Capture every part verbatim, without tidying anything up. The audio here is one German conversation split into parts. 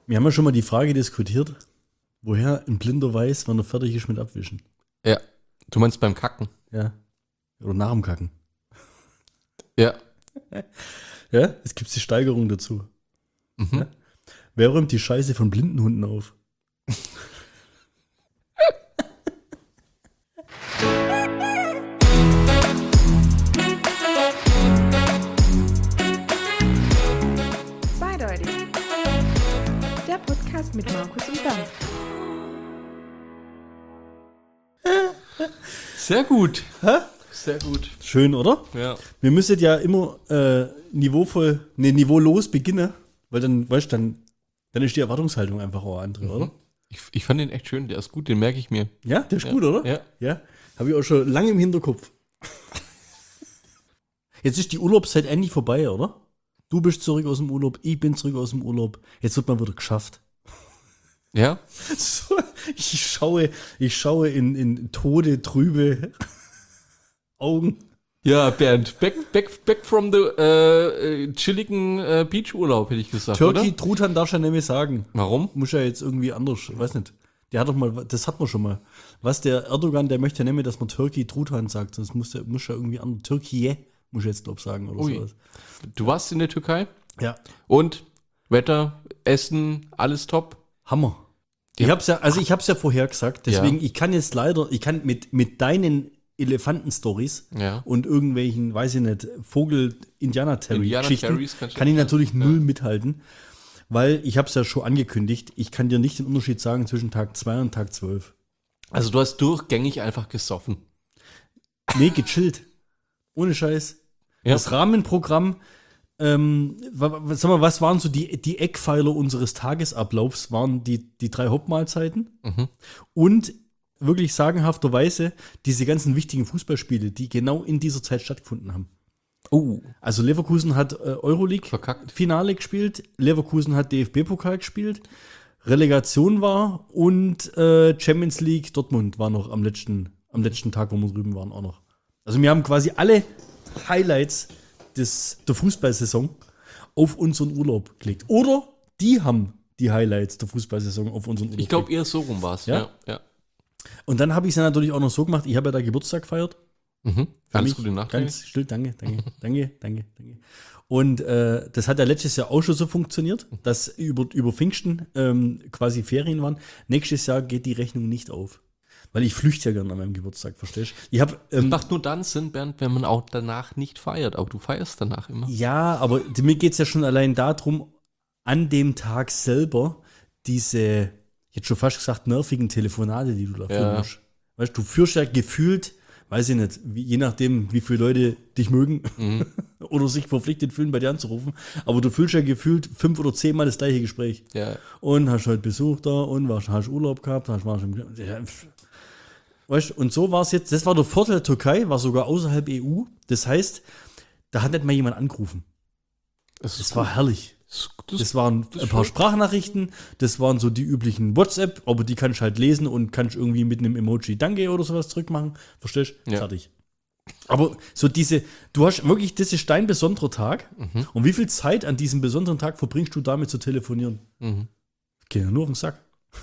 Wir haben ja schon mal die Frage diskutiert, woher ein Blinder weiß, wann er fertig ist mit Abwischen. Ja. Du meinst beim Kacken? Ja. Oder nach dem Kacken. Ja. Ja, es gibt die Steigerung dazu. Mhm. Ja? Wer räumt die Scheiße von blinden Hunden auf? Zweideutig. Der Podcast mit Markus und Bernd. Sehr gut. Hä? Sehr gut. Schön, oder? Ja. Wir müssen ja immer äh, niveauvoll, ne, niveaulos beginnen, weil dann, weißt du, dann, dann ist die Erwartungshaltung einfach auch andere, Mhm. oder? Ich, ich fand den echt schön, der ist gut, den merke ich mir. Ja, der ist Ja. gut, oder? Ja. Ja. Habe ich auch schon lange im Hinterkopf. Jetzt ist die Urlaubszeit endlich vorbei, oder? Du bist zurück aus dem Urlaub, ich bin zurück aus dem Urlaub. Jetzt wird mal wieder geschafft. Ja? So, ich schaue, ich schaue in, in tode, trübe Augen. Ja, Bernd, back, back, back from the äh, äh, chilligen äh, Beachurlaub, hätte ich gesagt, Turkey oder? Truthahn darfst du ja nicht mehr sagen. Warum? Muss ja jetzt irgendwie anders, weiß nicht. Der hat doch mal, das hat man schon mal. Was, der Erdogan, der möchte ja nicht mehr, dass man Turkey Truthahn sagt, sonst muss der muss ja irgendwie anders. Türkei, muss ich jetzt glaube sagen oder Ui. sowas. Du warst in der Türkei Ja. und Wetter, Essen, alles top? Hammer. Ja. Ich hab's ja, also ich hab's ja vorher gesagt, deswegen, Ja. ich kann jetzt leider, ich kann mit, mit deinen Elefanten-Stories Ja. und irgendwelchen, weiß ich nicht, Vogel-Indianer-Terry-Geschichten, Indianer-Terrys kannst du kann ich nicht natürlich sagen. null Ja. mithalten, weil ich hab's ja schon angekündigt, ich kann dir nicht den Unterschied sagen zwischen Tag zwei und Tag zwölf. Also du hast durchgängig einfach gesoffen. Nee, gechillt. Ohne Scheiß. Ja. Das Rahmenprogramm, ähm, wa- wa- sag mal, was waren so die, die Eckpfeiler unseres Tagesablaufs, waren die, die drei Hauptmahlzeiten Mhm. und wirklich sagenhafterweise diese ganzen wichtigen Fußballspiele, die genau in dieser Zeit stattgefunden haben. Oh, Also Leverkusen hat äh, Euroleague-Finale verkackt. gespielt, Leverkusen hat D F B-Pokal gespielt, Relegation war und äh, Champions League Dortmund war noch am letzten, am letzten Tag, wo wir drüben waren, auch noch. Also wir haben quasi alle Highlights des, der Fußballsaison auf unseren Urlaub gelegt. Oder die haben die Highlights der Fußballsaison auf unseren Urlaub Ich glaube gelegt. eher so rum war es. Ja? Ja. Ja. Und dann habe ich es ja natürlich auch noch so gemacht, ich habe ja da Geburtstag gefeiert. Mhm. Für Ganz mich gute Nacht. Ganz still, danke, danke, danke, danke, danke. Und äh, das hat ja letztes Jahr auch schon so funktioniert, dass über, über Pfingsten ähm, quasi Ferien waren. Nächstes Jahr geht die Rechnung nicht auf. Weil ich flüchte ja gerne an meinem Geburtstag, verstehst du? Ich habe ähm, Macht nur dann Sinn, Bernd, wenn man auch danach nicht feiert. Aber du feierst danach immer. ja, aber mir geht es ja schon allein darum, an dem Tag selber diese, jetzt schon fast gesagt, nervigen Telefonate, die du da führen Ja. musst. Weißt du, du führst ja gefühlt, weiß ich nicht, wie, je nachdem, wie viele Leute dich mögen Mhm. oder sich verpflichtet fühlen, bei dir anzurufen, aber du fühlst ja gefühlt fünf oder zehnmal das gleiche Gespräch. Ja. Und hast heute Besuch da und warst, hast Urlaub gehabt, hast, warst im, ja, pf. Weißt du, und so war es jetzt, das war der Vorteil der Türkei, war sogar außerhalb E U, das heißt, da hat nicht mal jemand angerufen. Das, Das war herrlich. das, das, Das waren das ein paar schön. Sprachnachrichten, das waren so die üblichen WhatsApp, aber die kannst du halt lesen und kannst irgendwie mit einem Emoji Danke oder sowas zurückmachen. Verstehst du? Ja. Fertig. Aber so diese, du hast wirklich, das ist dein besonderer Tag. Mhm. Und wie viel Zeit an diesem besonderen Tag verbringst du damit zu telefonieren? Mhm. Geht ja nur auf den Sack.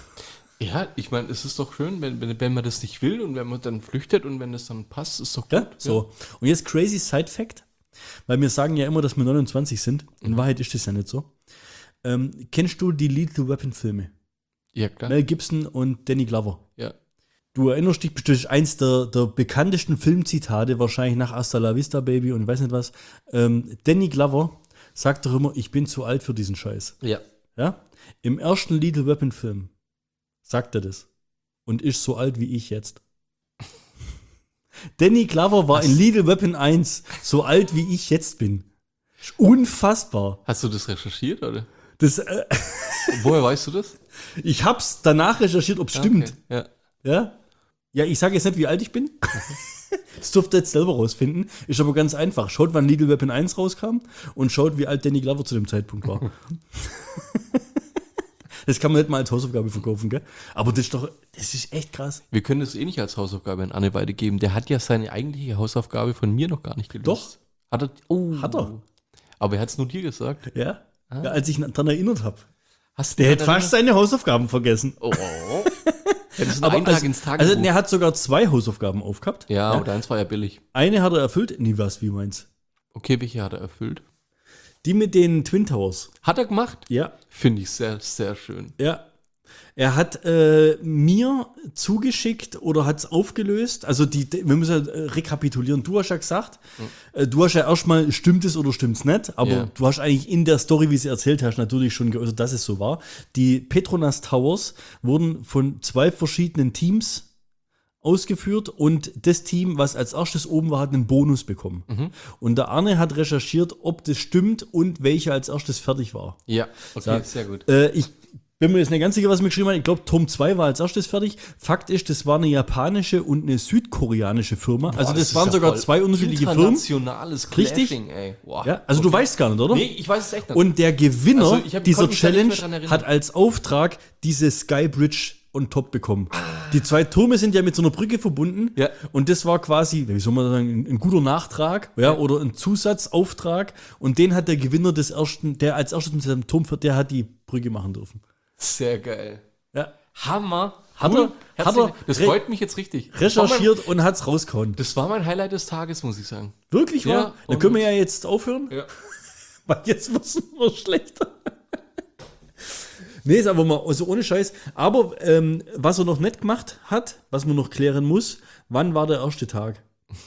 Ja, ich meine, es ist doch schön, wenn, wenn, wenn man das nicht will und wenn man dann flüchtet und wenn es dann passt, ist doch gut. Ja? So. Und jetzt crazy Side Fact, weil wir sagen ja immer, dass wir neunundzwanzig sind. In Mhm. Wahrheit ist das ja nicht so. Ähm, kennst du die Lethal Weapon Filme? Ja, klar. Mel Gibson und Danny Glover. Ja. Du erinnerst dich bestimmt, eins der, der bekanntesten Filmzitate, wahrscheinlich nach Hasta la Vista Baby und ich weiß nicht was. Ähm, Danny Glover sagt doch immer, ich bin zu alt für diesen Scheiß. Ja. Ja? Im ersten Lethal Weapon Film sagt er das. Und ist so alt wie ich jetzt. Danny Glover war Was? in Lethal Weapon eins so alt wie ich jetzt bin. Unfassbar. Hast du das recherchiert, oder? Das, äh, Woher weißt du das? ich hab's danach recherchiert, ob es stimmt. Okay. Ja. Ja? Ja, ich sage jetzt nicht, wie alt ich bin. Das dürft ihr jetzt selber rausfinden. Ist aber ganz einfach. Schaut, wann Lethal Weapon eins rauskam und schaut, wie alt Danny Glover zu dem Zeitpunkt war. Das kann man nicht mal als Hausaufgabe verkaufen, gell? Aber das ist doch, das ist echt krass. Wir können das eh nicht als Hausaufgabe an Anne weitergeben. Der hat ja seine eigentliche Hausaufgabe von mir noch gar nicht gelöst. Doch. Hat er? Oh. Hat er. Aber er hat es nur dir gesagt. Ja? Ah. Ja, als ich daran erinnert habe. Hast du Der den hätte fast seine Hausaufgaben vergessen. Oh. Hättest du einen Aber Eintrag also, ins Tagebuch. also, er hat sogar zwei Hausaufgaben aufgehabt. ja, und eins war ja billig. Eine hat er erfüllt. Nie was, wie meins. Okay, welche hat er erfüllt? Die mit den Twin Towers. Hat er gemacht? Ja, Finde ich sehr, sehr schön. ja. Er hat äh, mir zugeschickt oder hat es aufgelöst. Also die, die, wir müssen ja äh, rekapitulieren. Du hast ja gesagt, mhm. äh, du hast ja erstmal, stimmt es oder stimmt es nicht, aber Ja. du hast eigentlich in der Story, wie sie erzählt hast, natürlich schon geäußert, dass es so war. Die Petronas Towers wurden von zwei verschiedenen Teams ausgeführt und das Team, was als erstes oben war, hat einen Bonus bekommen. Mhm. Und der Arne hat recherchiert, ob das stimmt und welcher als erstes fertig war. Ja, okay, So. sehr gut. Äh, ich bin mir jetzt nicht ganz sicher, was mir geschrieben hat. Ich glaube, Turm zwei war als erstes fertig. Fakt ist, das war eine japanische und eine südkoreanische Firma. Boah, also das, ist waren ja sogar voll zwei unterschiedliche Firmen. Internationales Richtig? Clashing, ey. Wow. Ja, also du Okay. weißt gar nicht, oder? Nee, ich weiß es echt nicht. Und der Gewinner Also, ich hab- dieser konnte mich da nicht Challenge mehr dran erinnern. hat als Auftrag diese Skybridge on top bekommen. Die zwei Türme sind ja mit so einer Brücke verbunden. Ja. Und das war quasi, wie soll man sagen, ein, ein guter Nachtrag, ja, oder ein Zusatzauftrag. Und den hat der Gewinner des ersten, der als erstes mit seinem Turm, der hat die Brücke machen dürfen. Sehr geil. Ja. Hammer. Hat Cool. er- hat Herzlichen- er das re- freut mich jetzt richtig. Das war mein- Recherchiert und hat's rausgehauen. Das war mein Highlight des Tages, muss ich sagen. Wirklich Ja, wahr? Dann und- können wir ja jetzt aufhören, Ja. weil jetzt wird es nur schlechter. Nee, ist aber mal, also ohne Scheiß. Aber ähm, was er noch nicht gemacht hat, was man noch klären muss, wann war der erste Tag?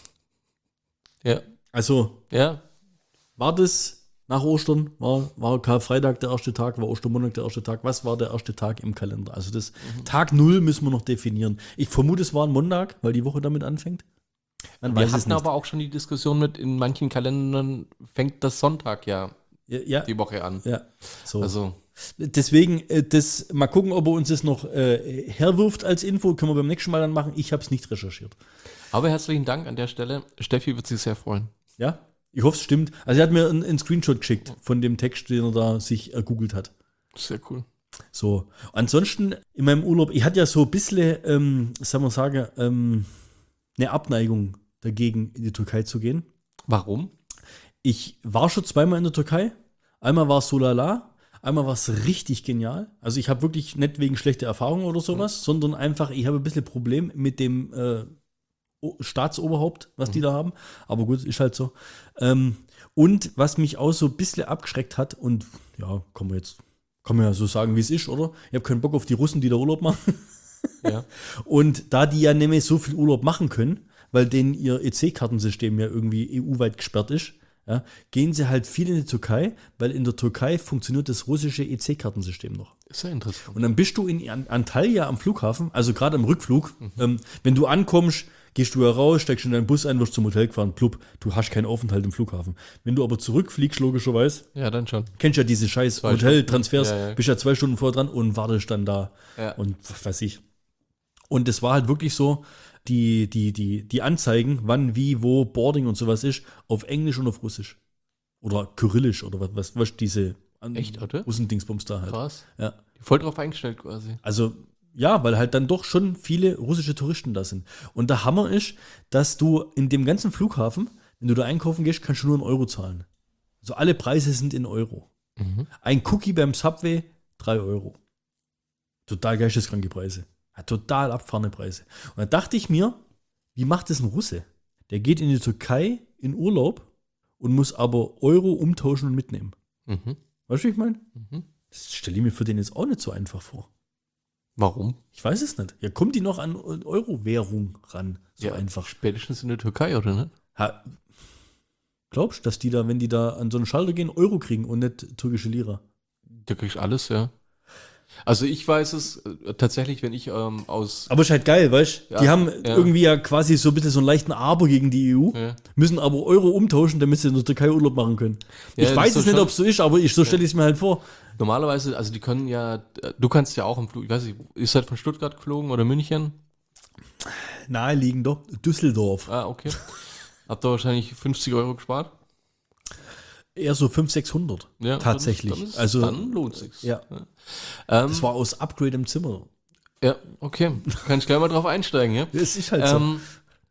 Ja. Also, Ja. war das nach Ostern? War, war Karfreitag der erste Tag? War Ostermontag der erste Tag? Was war der erste Tag im Kalender? Also das Mhm. Tag null müssen wir noch definieren. Ich vermute, es war ein Montag, weil die Woche damit anfängt. Man Wir weiß es hatten nicht. aber auch schon die Diskussion mit, in manchen Kalendern fängt das Sonntag ja ja, ja, die Woche an. ja, so. Also, Deswegen, äh, das, mal gucken, ob er uns das noch äh, herwirft als Info. Können wir beim nächsten Mal dann machen. Ich habe es nicht recherchiert. aber herzlichen Dank an der Stelle. Steffi wird sich sehr freuen. Ja, ich hoffe, es stimmt. Also er hat mir einen, einen Screenshot geschickt von dem Text, den er da sich ergoogelt hat. Sehr cool. So, ansonsten in meinem Urlaub, ich hatte ja so ein bisschen, ähm, sagen wir sagen, ähm, eine Abneigung dagegen, in die Türkei zu gehen. Warum? Ich war schon zweimal in der Türkei. Einmal war es so lala, einmal war es richtig genial. Also ich habe wirklich nicht wegen schlechter Erfahrungen oder sowas, mhm. sondern einfach, ich habe ein bisschen Problem mit dem äh, Staatsoberhaupt, was mhm. die da haben. Aber gut, ist halt so. Ähm, und was mich auch so ein bisschen abgeschreckt hat, und ja, kann man jetzt, kann man ja so sagen, wie es ist, oder? Ich habe keinen Bock auf die Russen, die da Urlaub machen. Ja. Und da die ja nämlich so viel Urlaub machen können, weil denen ihr E C-Kartensystem ja irgendwie E U-weit gesperrt ist, ja, gehen sie halt viel in die Türkei, weil in der Türkei funktioniert das russische E C-Kartensystem noch. Ist ja interessant. Und dann bist du in An- Antalya am Flughafen, also gerade am Rückflug, mhm. ähm, wenn du ankommst, gehst du ja raus, steigst in deinen Bus ein, wirst zum Hotel gefahren, plupp, du hast keinen Aufenthalt im Flughafen. Wenn du aber zurückfliegst, logischerweise, Ja, dann schon. kennst ja diese scheiß Zwei Hoteltransfers, Stunden. Ja, ja. bist ja zwei Stunden vorher dran und wartest dann da Ja. und was weiß ich. Und es war halt wirklich so, die, die, die, die Anzeigen, wann, wie, wo Boarding und sowas ist, auf Englisch und auf Russisch. Oder Kyrillisch oder was, was, was diese an- Echt, oder? Russendingsbums da halt. Krass. Ja. Voll drauf eingestellt quasi. Also, ja, weil halt dann doch schon viele russische Touristen da sind. Und der Hammer ist, dass du in dem ganzen Flughafen, wenn du da einkaufen gehst, kannst du nur in Euro zahlen. Also alle Preise sind in Euro. Mhm. Ein Cookie beim Subway, drei Euro. Total geisteskranke Preise. Ja, total abgefahrene Preise. Und da dachte ich mir, wie macht das ein Russe? Der geht in die Türkei in Urlaub und muss aber Euro umtauschen und mitnehmen. Mhm. Weißt du, wie ich meine? Mhm. Das stelle ich mir für den jetzt auch nicht so einfach vor. Warum? Ich weiß es nicht. Ja, kommt die noch an Euro-Währung ran? So ja, einfach. Spätestens in der Türkei, oder nicht? Ha, glaubst du, dass die da, wenn die da an so einen Schalter gehen, Euro kriegen und nicht türkische Lira? Da kriegst du alles, ja. Also ich weiß es äh, tatsächlich, wenn ich ähm, aus... Aber ist halt geil, weißt du? Ja, Die haben ja. irgendwie ja quasi so ein bisschen so einen leichten Aber gegen die E U, Ja. müssen aber Euro umtauschen, damit sie in der Türkei Urlaub machen können. Ja, ich das weiß ist es doch nicht, schon- ob es so ist, aber ich, so stelle ich es mir halt vor. Normalerweise, also die können ja... äh, Du kannst ja auch im Flug... Ich weiß nicht, ist halt von Stuttgart geflogen oder München? Naheliegender Düsseldorf. Ah, okay. Habt ihr wahrscheinlich fünfzig Euro gespart? Eher so fünfhundert, sechshundert. Ja, Tatsächlich. Dann, ist, also, dann lohnt sich's. ja. Ähm, Das war aus Upgrade im Zimmer. ja, okay. Kann ich gleich mal drauf einsteigen, ja? Das ist halt so. Ähm,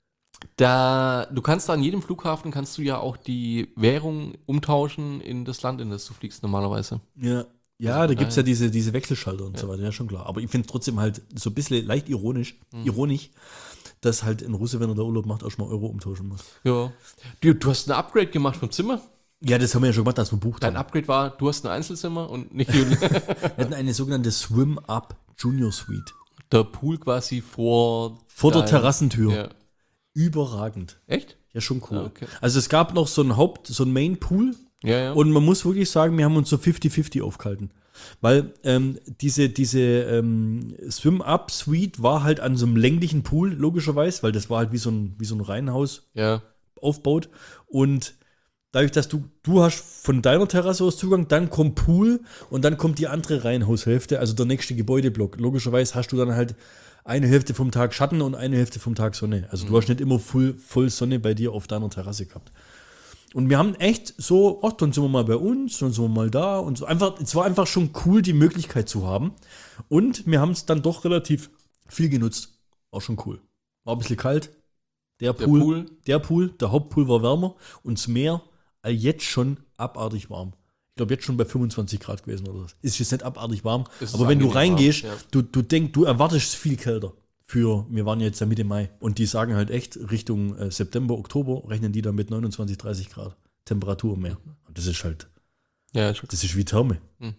da, du kannst da an jedem Flughafen kannst du ja auch die Währung umtauschen in das Land, in das du fliegst normalerweise. Ja. Ja, da gibt es ja diese, diese Wechselschalter und ja. so weiter, ja, schon klar. Aber ich finde es trotzdem halt so ein bisschen leicht ironisch, mhm. ironisch, dass halt ein Russe, wenn er da Urlaub macht, auch schon mal Euro umtauschen muss. Ja. Du, du hast ein Upgrade gemacht vom Zimmer? Ja, das haben wir ja schon gemacht, dass wir bucht Dein haben. Upgrade war, du hast ein Einzelzimmer und nicht Wir hatten eine sogenannte Swim-Up Junior Suite. Der Pool quasi vor... Vor der Terrassentür. Ja. Überragend. Echt? Ja, schon cool. Ja, okay. Also es gab noch so ein Haupt-, so ein Main-Pool. Ja, ja. Und man muss wirklich sagen, wir haben uns so fünfzig fünfzig aufgehalten. Weil ähm, diese, diese ähm, Swim-Up-Suite war halt an so einem länglichen Pool, logischerweise, weil das war halt wie so ein, wie so ein Reihenhaus ja. aufbaut. Und dadurch, dass du, du hast von deiner Terrasse aus Zugang, dann kommt Pool und dann kommt die andere Reihenhaushälfte, also der nächste Gebäudeblock. Logischerweise hast du dann halt eine Hälfte vom Tag Schatten und eine Hälfte vom Tag Sonne. Also mhm. du hast nicht immer voll, voll Sonne bei dir auf deiner Terrasse gehabt. Und wir haben echt so, ach, dann sind wir mal bei uns, dann sind wir mal da und so. Einfach, es war einfach schon cool, die Möglichkeit zu haben. Und wir haben es dann doch relativ viel genutzt. War schon cool. War ein bisschen kalt. Der Pool, der Pool, der, Pool, der Hauptpool war wärmer und das Meer jetzt schon abartig warm. Ich glaube, jetzt schon bei fünfundzwanzig Grad gewesen oder was. Ist jetzt nicht abartig warm, ist aber wenn du reingehst, warm, ja. du, du denkst, du erwartest viel kälter. Für, wir waren jetzt ja Mitte Mai und die sagen halt echt, Richtung äh, September, Oktober rechnen die dann mit neunundzwanzig, dreißig Grad Temperatur mehr. Und das ist halt, ja, das ist wie Therme. Mhm.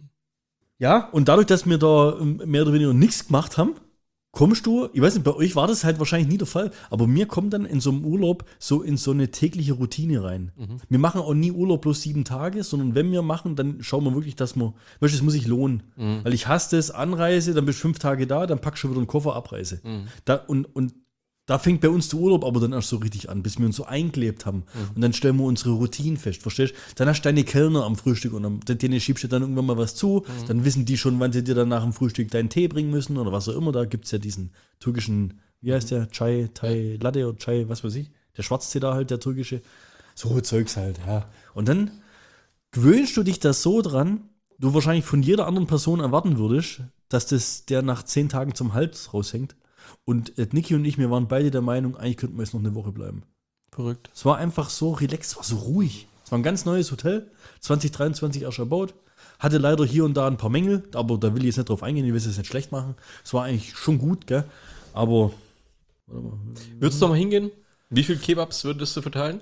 Ja, und dadurch, dass wir da mehr oder weniger nichts gemacht haben, kommst du, ich weiß nicht, bei euch war das halt wahrscheinlich nie der Fall, aber mir kommt dann in so einem Urlaub so in so eine tägliche Routine rein. Mhm. Wir machen auch nie Urlaub bloß sieben Tage, sondern wenn wir machen, dann schauen wir wirklich, dass wir, weißt du, das muss sich lohnen. Mhm. Weil ich hasse das, Anreise, dann bist du fünf Tage da, dann packst du wieder einen Koffer, Abreise. Mhm. Da, und, und da fängt bei uns der Urlaub aber dann erst so richtig an, bis wir uns so eingelebt haben. Mhm. Und dann stellen wir unsere Routinen fest, verstehst du? Dann hast du deine Kellner am Frühstück und am, denen schiebst du dann irgendwann mal was zu. Mhm. Dann wissen die schon, wann sie dir dann nach dem Frühstück deinen Tee bringen müssen oder was auch immer. Da gibt es ja diesen türkischen, wie heißt der? Chai, Thai, Latte oder Chai, was weiß ich. Der Schwarztee da halt, der türkische. So Zeugs halt, ja. Und dann gewöhnst du dich da so dran, du wahrscheinlich von jeder anderen Person erwarten würdest, dass das der nach zehn Tagen zum Hals raushängt. Und äh, Niki und ich, wir waren beide der Meinung, eigentlich könnten wir jetzt noch eine Woche bleiben. Verrückt. Es war einfach so relaxed, es war so ruhig. Es war ein ganz neues Hotel, zwanzig dreiundzwanzig erst erbaut. Hatte leider hier und da ein paar Mängel, aber da will ich jetzt nicht drauf eingehen, ich will es jetzt nicht schlecht machen. Es war eigentlich schon gut, gell? Aber. Warte mal. Würdest du noch mal hingehen? Wie viele Kebabs würdest du verteilen?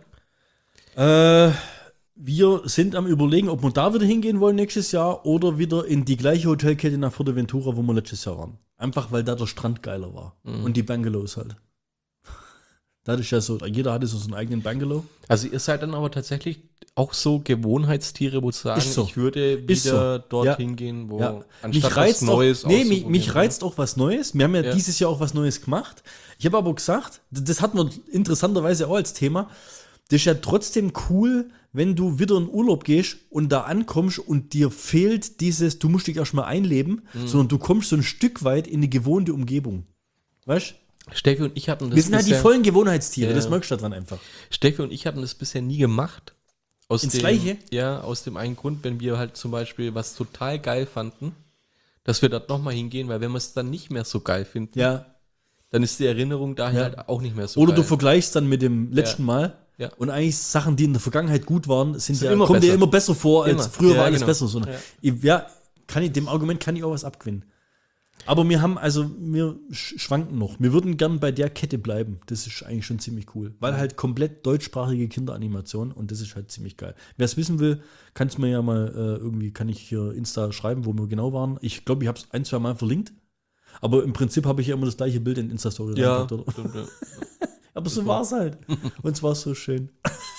Äh. Wir sind am Überlegen, ob wir da wieder hingehen wollen nächstes Jahr oder wieder in die gleiche Hotelkette nach Fuerteventura, wo wir letztes Jahr waren. Einfach, weil da der Strand geiler war. Mhm. Und die Bungalows halt. Da ist ja so, jeder hatte so seinen eigenen Bungalow. Also ihr seid dann aber tatsächlich auch so Gewohnheitstiere, wo zu sagen, so. ich würde wieder so. dorthin ja. gehen, wo ja. anstatt mich reizt was Neues auch, nee, mich, mich reizt auch was Neues. Wir haben ja, ja dieses Jahr auch was Neues gemacht. Ich habe aber gesagt, das hatten wir interessanterweise auch als Thema, das ist ja trotzdem cool, wenn du wieder in Urlaub gehst und da ankommst und dir fehlt dieses, du musst dich erstmal einleben, mhm. sondern du kommst so ein Stück weit in die gewohnte Umgebung. Weißt du? Steffi und ich hatten das Wir sind halt die vollen Gewohnheitstiere, ja. das merkst du daran einfach. Steffi und ich hatten das bisher nie gemacht. Aus Ins dem, Gleiche? Ja, aus dem einen Grund, wenn wir halt zum Beispiel was total geil fanden, dass wir dort nochmal hingehen, weil wenn wir es dann nicht mehr so geil finden, ja. dann ist die Erinnerung daher ja. halt auch nicht mehr so Oder geil. du vergleichst dann mit dem letzten ja. Mal. Ja. Und eigentlich Sachen, die in der Vergangenheit gut waren, sind ja, immer kommen besser. dir immer besser vor, als Immer. früher ja, war alles genau. besser. So, ja. Ich, ja, kann ich, dem Argument kann ich auch was abgewinnen. Aber wir haben, also wir sch- schwanken noch. Wir würden gern bei der Kette bleiben. Das ist eigentlich schon ziemlich cool. Weil halt komplett deutschsprachige Kinderanimation und das ist halt ziemlich geil. Wer es wissen will, kann es mir ja mal äh, irgendwie, kann ich hier Insta schreiben, wo wir genau waren. Ich glaube, ich habe es ein, zwei Mal verlinkt. Aber im Prinzip habe ich ja immer das gleiche Bild in Insta-Story ja, reingepackt, stimmt, ja. Aber so war es halt. Und es war so schön.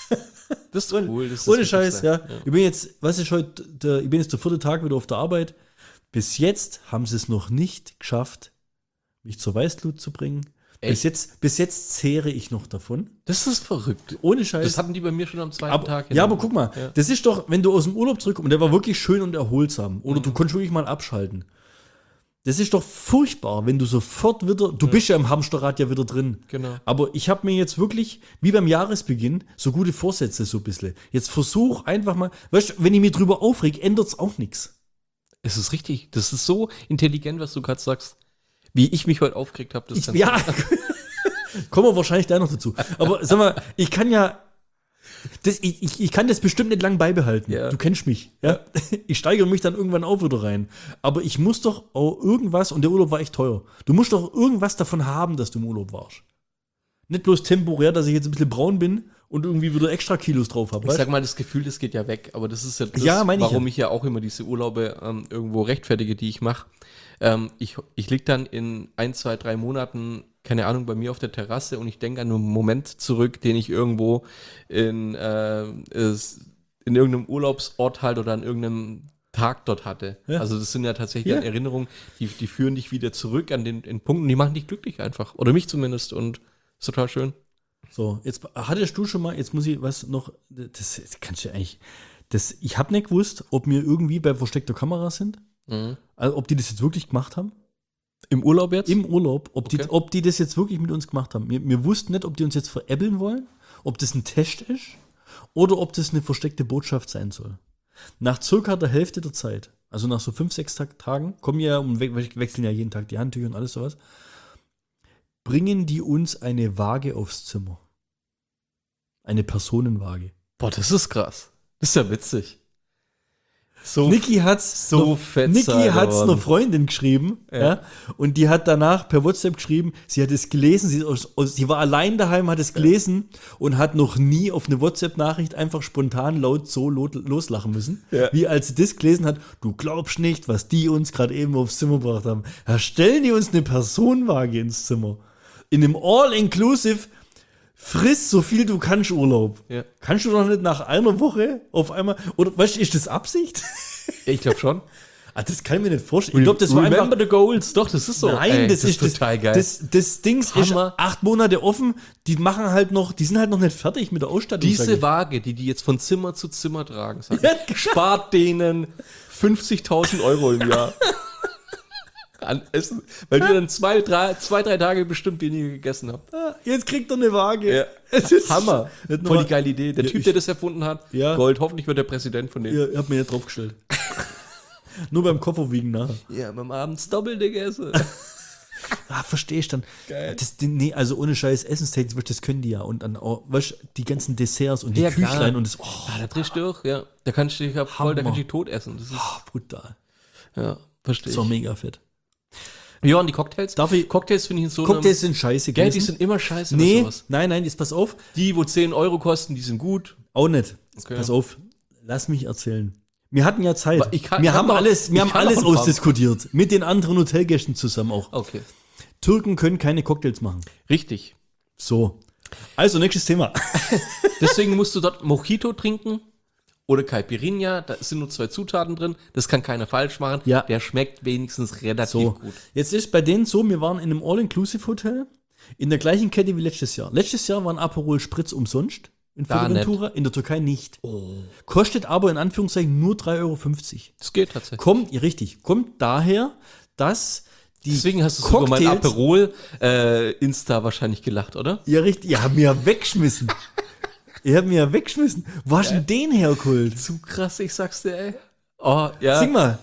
Das ist cool. Das ist Ohne Scheiß, ja. ja. Ich bin jetzt, was ist heute, der, ich bin jetzt der vierte Tag wieder auf der Arbeit. Bis jetzt haben sie es noch nicht geschafft, mich zur Weißglut zu bringen. Bis jetzt, bis jetzt zehre ich noch davon. Das ist verrückt. Ohne Scheiß. Das hatten die bei mir schon am zweiten aber, Tag. Ja, aber guck mal, ja. das ist doch, wenn du aus dem Urlaub zurückkommst, und der war wirklich schön und erholsam, oder mhm. du konntest wirklich mal abschalten. Das ist doch furchtbar, wenn du sofort wieder, du ja. bist ja im Hamsterrad ja wieder drin. Genau. Aber ich habe mir jetzt wirklich, wie beim Jahresbeginn, so gute Vorsätze so ein bisschen. Jetzt versuch einfach mal, weißt du, wenn ich mich drüber aufreg, ändert es auch nichts. Es ist richtig. Das ist so intelligent, was du gerade sagst. Wie ich mich heute aufgeregt habe. Ja, kommen wir wahrscheinlich gleich noch dazu. Aber sag mal, ich kann ja, Das, ich, ich, ich kann das bestimmt nicht lang beibehalten. Ja. Du kennst mich. Ja? Ich steigere mich dann irgendwann auch wieder rein. Aber ich muss doch auch irgendwas, und der Urlaub war echt teuer, du musst doch irgendwas davon haben, dass du im Urlaub warst. Nicht bloß temporär, dass ich jetzt ein bisschen braun bin und irgendwie wieder extra Kilos drauf habe. Ich sag mal, das Gefühl, das geht ja weg, aber das ist ja das, Ja, meine ich warum ja. ich ja auch immer diese Urlaube ähm, irgendwo rechtfertige, die ich mache. Ähm, ich ich liege dann in ein, zwei, drei Monaten, keine Ahnung, bei mir auf der Terrasse und ich denke an einen Moment zurück, den ich irgendwo in, äh, ist, in irgendeinem Urlaubsort halt oder an irgendeinem Tag dort hatte. Ja. Also das sind ja tatsächlich Ja. Erinnerungen, die, die führen dich wieder zurück an den, den Punkten, die machen dich glücklich einfach. Oder mich zumindest und ist total schön. So, jetzt hattest du schon mal, jetzt muss ich was noch, das, das kannst du ja eigentlich, das, ich habe nicht gewusst, ob wir irgendwie bei versteckter Kamera sind, Mhm. also ob die das jetzt wirklich gemacht haben. Im Urlaub jetzt? Im Urlaub, ob, die, Okay. ob die das jetzt wirklich mit uns gemacht haben. Wir, wir wussten nicht, ob die uns jetzt veräppeln wollen, ob das ein Test ist oder ob das eine versteckte Botschaft sein soll. Nach circa der Hälfte der Zeit, also nach so fünf, sechs Tag, Tagen, kommen ja und we wechseln ja jeden Tag die Handtücher und alles sowas, bringen die uns eine Waage aufs Zimmer. Eine Personenwaage. Boah, das ist krass. Das ist ja witzig. So, Niki hat's so noch, fett Niki sein hat's geworden. einer Freundin geschrieben, ja. Ja. Und die hat danach per WhatsApp geschrieben, sie hat es gelesen, sie, aus, aus, sie war allein daheim, hat es gelesen und hat noch nie auf eine WhatsApp-Nachricht einfach spontan laut so lo loslachen müssen, Ja. wie als sie das gelesen hat, du glaubst nicht, was die uns gerade eben aufs Zimmer gebracht haben. Da stellen die uns eine Personenwaage ins Zimmer. In einem All-Inclusive friss so viel du kannst Urlaub. Ja. Kannst du doch nicht nach einer Woche auf einmal, oder weißt du, ist das Absicht? Ich glaube schon. Ah, das kann ich mir nicht vorstellen. Ich glaube, das war Remember einfach. the goals. Doch, das ist so. Nein, Ey, das, ist total das, geil. Das, das Dings ist Hammer. acht Monate offen. Die machen halt noch, die sind halt noch nicht fertig mit der Ausstattung. sag Diese ich. Waage, die die jetzt von Zimmer zu Zimmer tragen, sag ich, Ja. spart denen fünfzigtausend Euro im Jahr an Essen, weil die dann zwei, drei, zwei, drei Tage bestimmt weniger gegessen haben. Ah, Jetzt kriegt er eine Waage. Ja. Es ist Hammer. Nicht Voll nur- die geile Idee. Der Ja, Typ, ich- der das erfunden hat, Ja. Gold, hoffentlich wird der Präsident von denen. Ihr habt mir nicht draufgestellt. Nur beim Koffer wiegen nachher. Ja, beim Abends doppelt gegessen. Ah, verstehe ich dann. Geil. Das, nee, also ohne Scheiß Essenstechnik, das können die ja. Und dann auch, weißt du, die ganzen Desserts und die Ja, klar. Küchlein und das, oh, Ah, da drehst du durch, ja. Da kannst du dich ab voll, da kannst du dich tot essen. Das ist, ah, brutal. ja, verstehe So ich. mega fett. Ja, und die Cocktails? Darf ich- Cocktails finde ich in so Cocktails sind scheiße Gell, die gewesen. sind immer scheiße bei Nee, sowas. nein, nein, jetzt pass auf. Die, wo zehn Euro kosten, die sind gut. Auch nicht. Okay. Pass auf, lass mich erzählen. Wir hatten ja Zeit. Aber ich kann- wir ich hab haben noch- alles, wir ich haben kann alles noch ein paar. ausdiskutiert. Mit den anderen Hotelgästen zusammen auch. Okay. Türken können keine Cocktails machen. Richtig. So. Also, nächstes Thema. Deswegen musst du dort Mojito trinken oder Caipirinha. Da sind nur zwei Zutaten drin. Das kann keiner falsch machen. Ja. Der schmeckt wenigstens relativ So. gut. Jetzt ist bei denen so, wir waren in einem All-Inclusive-Hotel in der gleichen Kette wie letztes Jahr. Letztes Jahr war ein Aperol Spritz umsonst in Da Fuerteventura, in der Türkei nicht. Kostet aber in Anführungszeichen nur drei Euro fünfzig. Das geht tatsächlich. Kommt, ja, richtig, kommt daher, dass die Deswegen hast du über mein Cocktails- Aperol äh, Insta wahrscheinlich gelacht, oder? Ja, richtig. Ihr habt mir ja weggeschmissen. Ihr habt mir ja weggeschmissen. Wo hast du denn den hergeholt? Zu krass, ich sag's dir, ey. Oh, ja. Sing mal.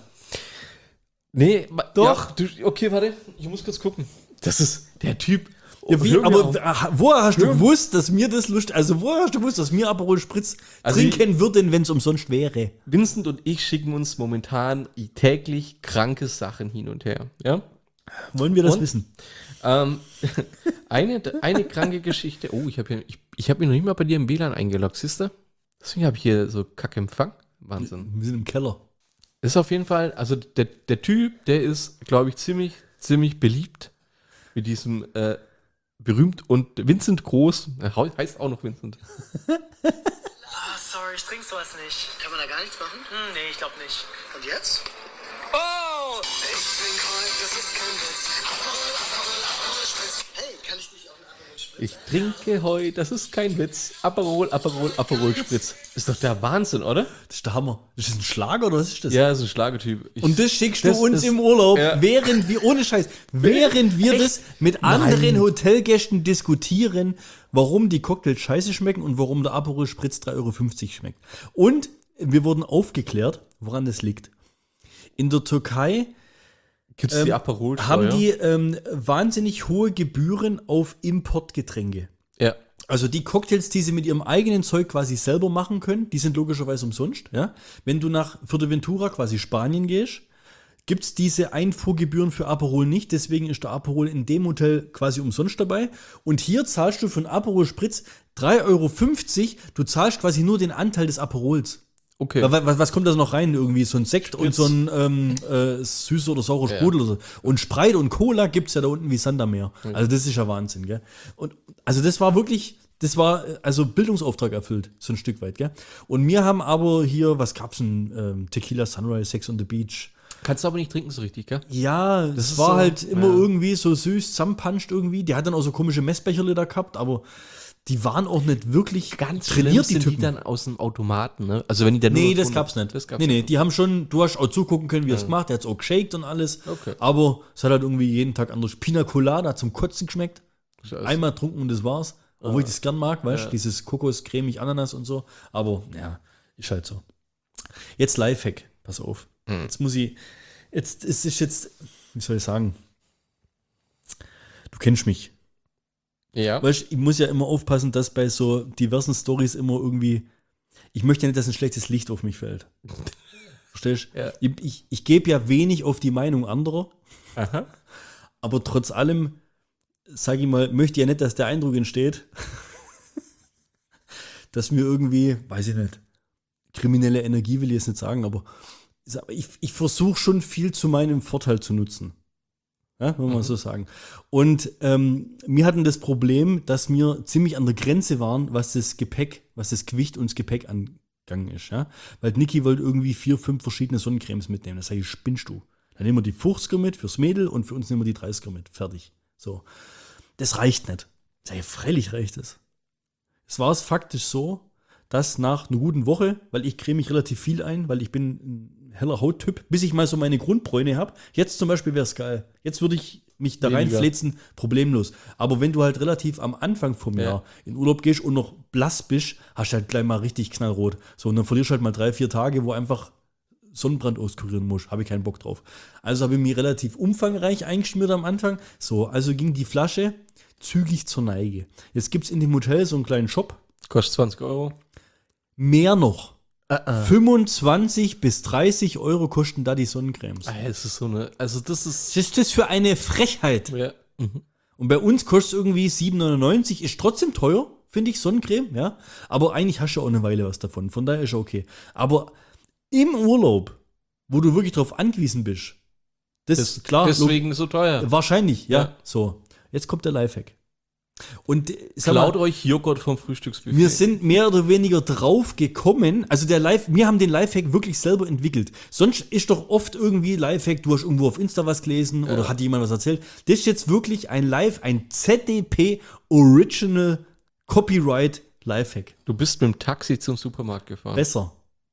Nee, ma- Doch. Ja, du, okay, warte. Ich muss kurz gucken. Das ist der Typ. Ja, wie, Hör mir aber auf. ah, woher hast du Hör- gewusst, dass mir das Lust, also woher hast du gewusst, dass mir Aperol Spritz Also trinken würden, wenn es umsonst wäre? Vincent und ich schicken uns momentan täglich kranke Sachen hin und her. Ja? Wollen wir das Und? wissen? Ähm, eine, eine kranke Geschichte. Oh, ich habe hier, ich, ich hab mich noch nicht mal bei dir im W L A N eingeloggt, siehst du? Deswegen habe ich hier so kacke Empfang. Wahnsinn. Wir sind im Keller. Ist auf jeden Fall, also der, der Typ, der ist, glaube ich, ziemlich, ziemlich beliebt mit diesem äh, berühmt und Vincent Groß, er hau- heißt auch noch Vincent. Ah, sorry, ich trink sowas nicht. Kann man da gar nichts machen? Hm, nee, ich glaube nicht. Und jetzt? Oh! Ich trink heute, das ist kein Witz. Aperol, Aperol, Aperol Spritz. Hey, kann ich dich auch einen Aperol Spritz? Ich trinke heute, das ist kein Witz, Aperol, Aperol, Aperol Spritz. Ist doch der Wahnsinn, oder? Das ist der Hammer. Das ist ein Schlager oder was ist das? Ja, ist ein Schlagertyp. Ich- Und das schickst du das uns ist- im Urlaub, ja. während wir, ohne Scheiß, während wir das mit anderen Hotelgästen diskutieren, warum die Cocktails scheiße schmecken und warum der Aperol Spritz drei Euro fünfzig schmeckt. Und wir wurden aufgeklärt, woran das liegt. In der Türkei Gibt's die Aperol haben die ähm, wahnsinnig hohe Gebühren auf Importgetränke. Ja. Also die Cocktails, die sie mit ihrem eigenen Zeug quasi selber machen können, die sind logischerweise umsonst. Ja? Wenn du nach Fuerteventura, quasi Spanien, gehst, gibt es diese Einfuhrgebühren für Aperol nicht. Deswegen ist der Aperol in dem Hotel quasi umsonst dabei. Und hier zahlst du für einen Aperol Spritz drei Euro fünfzig. Du zahlst quasi nur den Anteil des Aperols. Okay. Was, was kommt da noch rein? Irgendwie so ein Sekt Spritz. und so ein ähm, äh, süßer oder saurer Sprudel oder so. Und Sprite und Cola gibt es ja da unten wie Sand am Meer. Also das ist ja Wahnsinn, gell? Und also das war wirklich, das war also Bildungsauftrag erfüllt, so ein Stück weit, gell? Und wir haben aber hier, was gab's denn? Ähm, Tequila Sunrise, Sex on the Beach. Kannst du aber nicht trinken so richtig, gell? Ja, das ist war so, halt immer ja. irgendwie so süß zusammenpanscht irgendwie. Die hat dann auch so komische Messbecherle da gehabt, aber die waren auch nicht wirklich Ganz schlimm trainiert, die sind die Typen. dann aus dem Automaten, ne? Also wenn die dann Nee, nur das von- gab's nicht. Das gab's nee, nee, nicht. die haben schon, du hast auch zugucken können, wie er es gemacht, der hat's auch geshaked und alles. Okay. Aber es hat halt irgendwie jeden Tag anders. Pina Colada zum Kotzen geschmeckt. Scheiße. Einmal trunken und das war's. Obwohl ich das gern mag, weißt du, Ja. dieses Kokos, cremig, Ananas und so. Aber ja, ist halt so. Jetzt Lifehack, pass auf. Hm. Jetzt muss ich, jetzt es ist jetzt, wie soll ich sagen? Du kennst mich. Ja. Weißt du, ich muss ja immer aufpassen, dass bei so diversen Stories immer irgendwie, ich möchte ja nicht, dass ein schlechtes Licht auf mich fällt. Verstehst du? Ja. Ich, ich, ich gebe ja wenig auf die Meinung anderer, Aha. aber trotz allem, sage ich mal, möchte ja nicht, dass der Eindruck entsteht, dass mir irgendwie, weiß ich nicht, kriminelle Energie will ich jetzt nicht sagen, aber ich, ich versuche schon viel zu meinem Vorteil zu nutzen. Ja, wenn man Mhm. so sagen. Und ähm, wir hatten das Problem, dass wir ziemlich an der Grenze waren, was das Gepäck, was das Gewicht und das Gepäck angegangen ist. Ja? Weil Niki wollte irgendwie vier, fünf verschiedene Sonnencremes mitnehmen. Das sage ich, spinnst du. Dann nehmen wir die fünfziger mit fürs Mädel und für uns nehmen wir die dreißiger mit. Fertig. So. Das reicht nicht. Ich sage, freilich reicht es. Es war es faktisch so, dass nach einer guten Woche, weil ich creme mich relativ viel ein, weil ich bin ein heller Hauttyp, bis ich mal so meine Grundbräune habe. Jetzt zum Beispiel wäre es geil. Jetzt würde ich mich da Weniger. reinflitzen, problemlos. Aber wenn du halt relativ am Anfang vom Ja. Jahr in Urlaub gehst und noch blass bist, hast du halt gleich mal richtig knallrot. So, und dann verlierst du halt mal drei, vier Tage, wo einfach Sonnenbrand auskurieren musst. Habe ich keinen Bock drauf. Also habe ich mich relativ umfangreich eingeschmiert am Anfang. So, also ging die Flasche zügig zur Neige. Jetzt gibt es in dem Hotel so einen kleinen Shop. Kostet zwanzig Euro. Mehr noch. Uh-uh. fünfundzwanzig bis dreißig Euro kosten da die Sonnencremes. Ah, es ist so eine, also das ist, Was ist das für eine Frechheit? ja. Mhm. Und bei uns kostet es irgendwie sieben neunundneunzig, ist trotzdem teuer, finde ich, Sonnencreme, ja. Aber eigentlich hast du auch eine Weile was davon, von daher ist okay. Aber im Urlaub, wo du wirklich drauf angewiesen bist, das, Das, ist klar, deswegen so teuer. log- wahrscheinlich, ja, Ja. so. Jetzt kommt der Lifehack. Und äh, sag mal, Klaut euch Joghurt vom Frühstücksbuffet. wir sind mehr oder weniger drauf gekommen. Also der Live, wir haben den Lifehack wirklich selber entwickelt. Sonst ist doch oft irgendwie Lifehack, du hast irgendwo auf Insta was gelesen oder hat jemand was erzählt. Das ist jetzt wirklich ein Live, ein Z D P Original Copyright Lifehack. Du bist mit dem Taxi zum Supermarkt gefahren. Besser.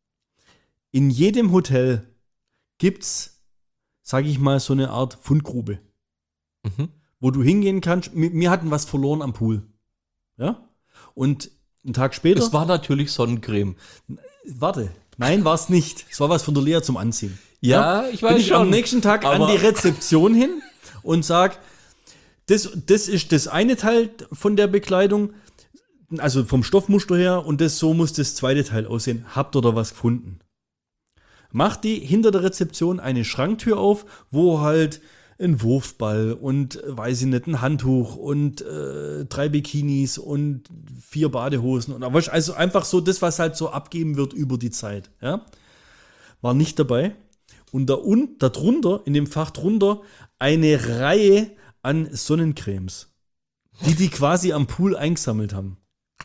In jedem Hotel gibt's, sage ich mal, so eine Art Fundgrube, Mhm. wo du hingehen kannst. Wir, wir hatten was verloren am Pool. Ja? Und einen Tag später. Es war natürlich Sonnencreme. Warte. Nein, war es nicht. Es war was von der Lea zum Anziehen. Ja, ich weiß Bin ich schon. am nächsten Tag an Aber- die Rezeption hin und sag, das, das ist das eine Teil von der Bekleidung, also vom Stoffmuster her, und das so muss das zweite Teil aussehen. Habt ihr da was gefunden? Macht die hinter der Rezeption eine Schranktür auf, wo halt ein Wurfball und, äh, weiß ich nicht, ein Handtuch und äh, drei Bikinis und vier Badehosen und aber also einfach so das, was halt so abgeben wird über die Zeit. Ja? War nicht dabei. Und da und darunter, in dem Fach drunter, eine Reihe an Sonnencremes, die die quasi am Pool eingesammelt haben.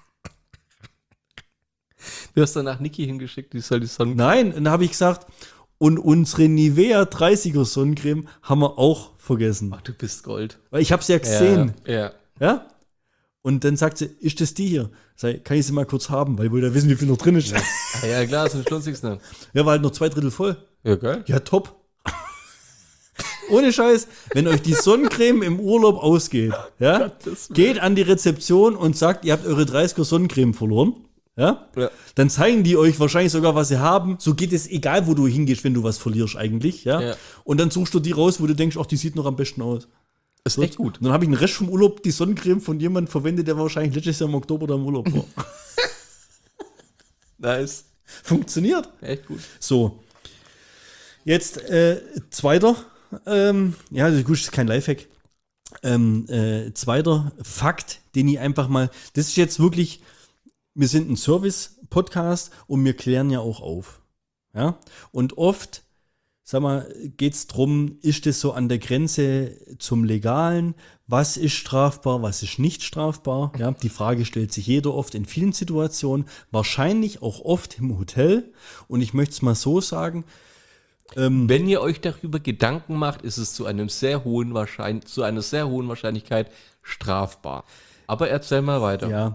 Du hast danach Niki hingeschickt, die soll die Sonnencreme. Nein, dann habe ich gesagt, und unsere Nivea dreißiger Sonnencreme haben wir auch vergessen. Ach, du bist Gold. Weil ich habe sie ja gesehen. Ja. ja. Ja? Und dann sagt sie, ist das die hier? Sag ich, kann ich sie mal kurz haben, weil ich will ja wissen, wie viel noch drin ist. Ja, Ah, ja, klar, das sind schlunzigsten. war halt noch zwei Drittel voll. Ja, geil. Ja, top. Ohne Scheiß, wenn euch die Sonnencreme im Urlaub ausgeht, ja, Gottes Willen. geht an die Rezeption und sagt, ihr habt eure dreißiger Sonnencreme verloren, ja, Ja. dann zeigen die euch wahrscheinlich sogar, was sie haben. So geht es, egal wo du hingehst, wenn du was verlierst eigentlich, ja. Ja. Und dann suchst du die raus, wo du denkst, ach, die sieht noch am besten aus. Ist echt gut. Und dann habe ich den Rest vom Urlaub die Sonnencreme von jemandem verwendet, der wahrscheinlich letztes Jahr im Oktober da im Urlaub war. Nice. Funktioniert. Echt gut. So. Jetzt äh, zweiter. Ähm, ja, das ist gut, das ist kein Lifehack. Ähm, äh, zweiter Fakt, den ich einfach mal, das ist jetzt wirklich, wir sind ein Service-Podcast und wir klären ja auch auf. Ja, und oft, sag mal, geht es darum, ist das so an der Grenze zum Legalen? Was ist strafbar, was ist nicht strafbar? Ja, die Frage stellt sich jeder oft in vielen Situationen, wahrscheinlich auch oft im Hotel. Und ich möchte es mal so sagen, ähm, Wenn ihr euch darüber Gedanken macht, ist es zu einem sehr hohen Wahrschein zu einer sehr hohen Wahrscheinlichkeit strafbar. Aber erzähl mal weiter. ja,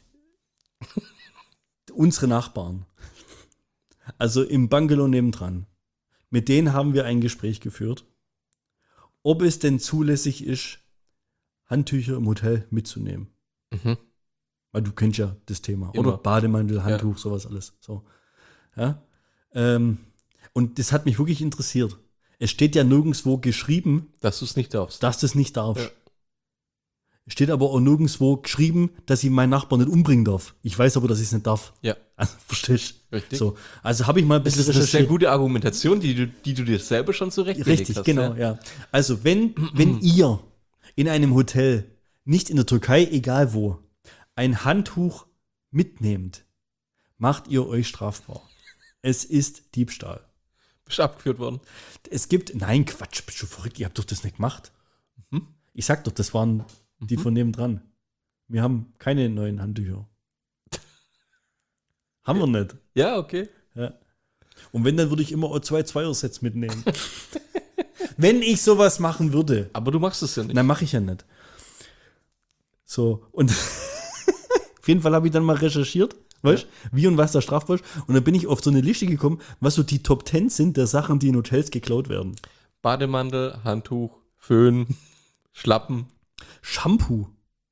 unsere Nachbarn, also im Bungalow nebendran, mit denen haben wir ein Gespräch geführt, ob es denn zulässig ist, Handtücher im Hotel mitzunehmen. Mhm. Weil du kennst ja das Thema. Immer. Oder Bademantel, Handtuch, sowas alles. So. Ja? Ähm, und das hat mich wirklich interessiert. Es steht ja nirgendwo geschrieben, Dass du es nicht darfst. dass du es nicht darfst. Ja. Es steht aber auch nirgendwo geschrieben, dass ich meinen Nachbarn nicht umbringen darf. Ich weiß aber, dass ich es nicht darf. Ja, Also, verstehst du? richtig. So. Also habe ich mal ein Das bisschen ist eine sehr recherchiert. gute Argumentation, die du, die du dir selber schon zurechtgelegt Richtig, hast. genau, Ja. ja. Also wenn, wenn ihr in einem Hotel, nicht in der Türkei, egal wo, ein Handtuch mitnehmt, macht ihr euch strafbar. Es ist Diebstahl. Bist abgeführt worden. Es gibt, nein, Quatsch, bist du verrückt, ihr habt doch das nicht gemacht. Mhm. Ich sag doch, das waren die von nebendran. Wir haben keine neuen Handtücher. Haben wir nicht. Ja, okay. Ja. Und wenn, dann würde ich immer auch zwei Zweiersets mitnehmen. Wenn ich sowas machen würde. Aber du machst es ja nicht. Nein, mache ich ja nicht. So, und auf jeden Fall habe ich dann mal recherchiert, weißt, wie und was da strafbar ist. Und dann bin ich auf so eine Liste gekommen, was so die Top Ten sind der Sachen, die in Hotels geklaut werden. Bademantel, Handtuch, Föhn, Schlappen. Shampoo.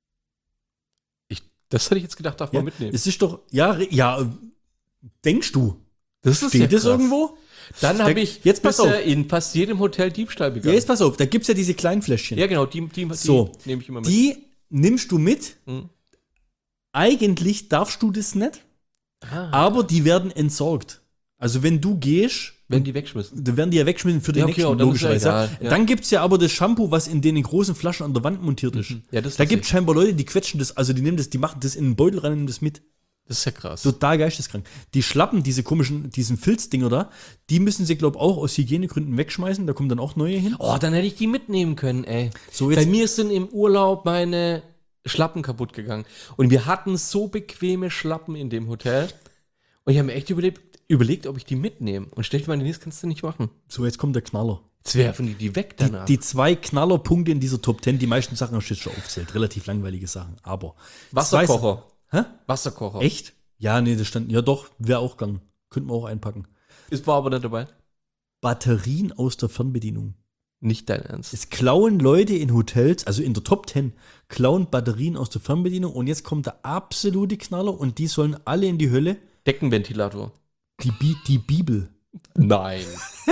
Ich, das hätte ich jetzt gedacht, darf man Ja, mitnehmen. es ist doch, ja, re- ja, äh, denkst du? Das ist Steht das krass. irgendwo? Dann Da- habe ich jetzt pass bisher auf. in fast jedem Hotel Diebstahl Ja, begangen. jetzt pass auf, da gibt es ja diese kleinen Fläschchen. Ja, genau, die, die, die So, nehme ich immer mit. Die nimmst du mit. Mhm. Eigentlich darfst du das nicht, Ah, aber die werden entsorgt. Also wenn du gehst, wenn die wegschmissen. dann werden die ja wegschmissen für den Ja, okay, nächsten, aber dann ist ja logischerweise. egal, ja. Dann gibt es ja aber das Shampoo, was in den großen Flaschen an der Wand montiert ist. Mhm. Ja, das Da weiß gibt es ich. scheinbar Leute, die quetschen das, also die nehmen das, die machen das in einen Beutel rein und nehmen das mit. Das ist ja krass. Total geisteskrank. Die Schlappen, diese komischen, diesen Filzdinger da, die müssen sie, glaube ich, auch aus Hygienegründen wegschmeißen. Da kommen dann auch neue hin. Oh, dann hätte ich die mitnehmen können, ey. So, Bei jetzt- mir sind im Urlaub meine Schlappen kaputt gegangen. Und wir hatten so bequeme Schlappen in dem Hotel. Und ich habe mir echt überlegt, überlegt, ob ich die mitnehme. Und stell dir mal, das kannst du nicht machen. So, jetzt kommt der Knaller. Jetzt werfen die die weg Die, danach. die zwei Knallerpunkte in dieser Top Ten, die meisten Sachen hast du jetzt schon aufzählt. Relativ langweilige Sachen. Aber. Wasserkocher. Zwei- Hä? Wasserkocher. Echt? Ja, nee, das stand. Ja, doch, wäre auch gegangen. Könnten wir auch einpacken. Ist war aber nicht dabei. Batterien aus der Fernbedienung. Nicht dein Ernst. Es klauen Leute in Hotels, also in der Top Ten, klauen Batterien aus der Fernbedienung und jetzt kommt der absolute Knaller und die sollen alle in die Hölle. Deckenventilator. Die, Bi die Bibel. Nein.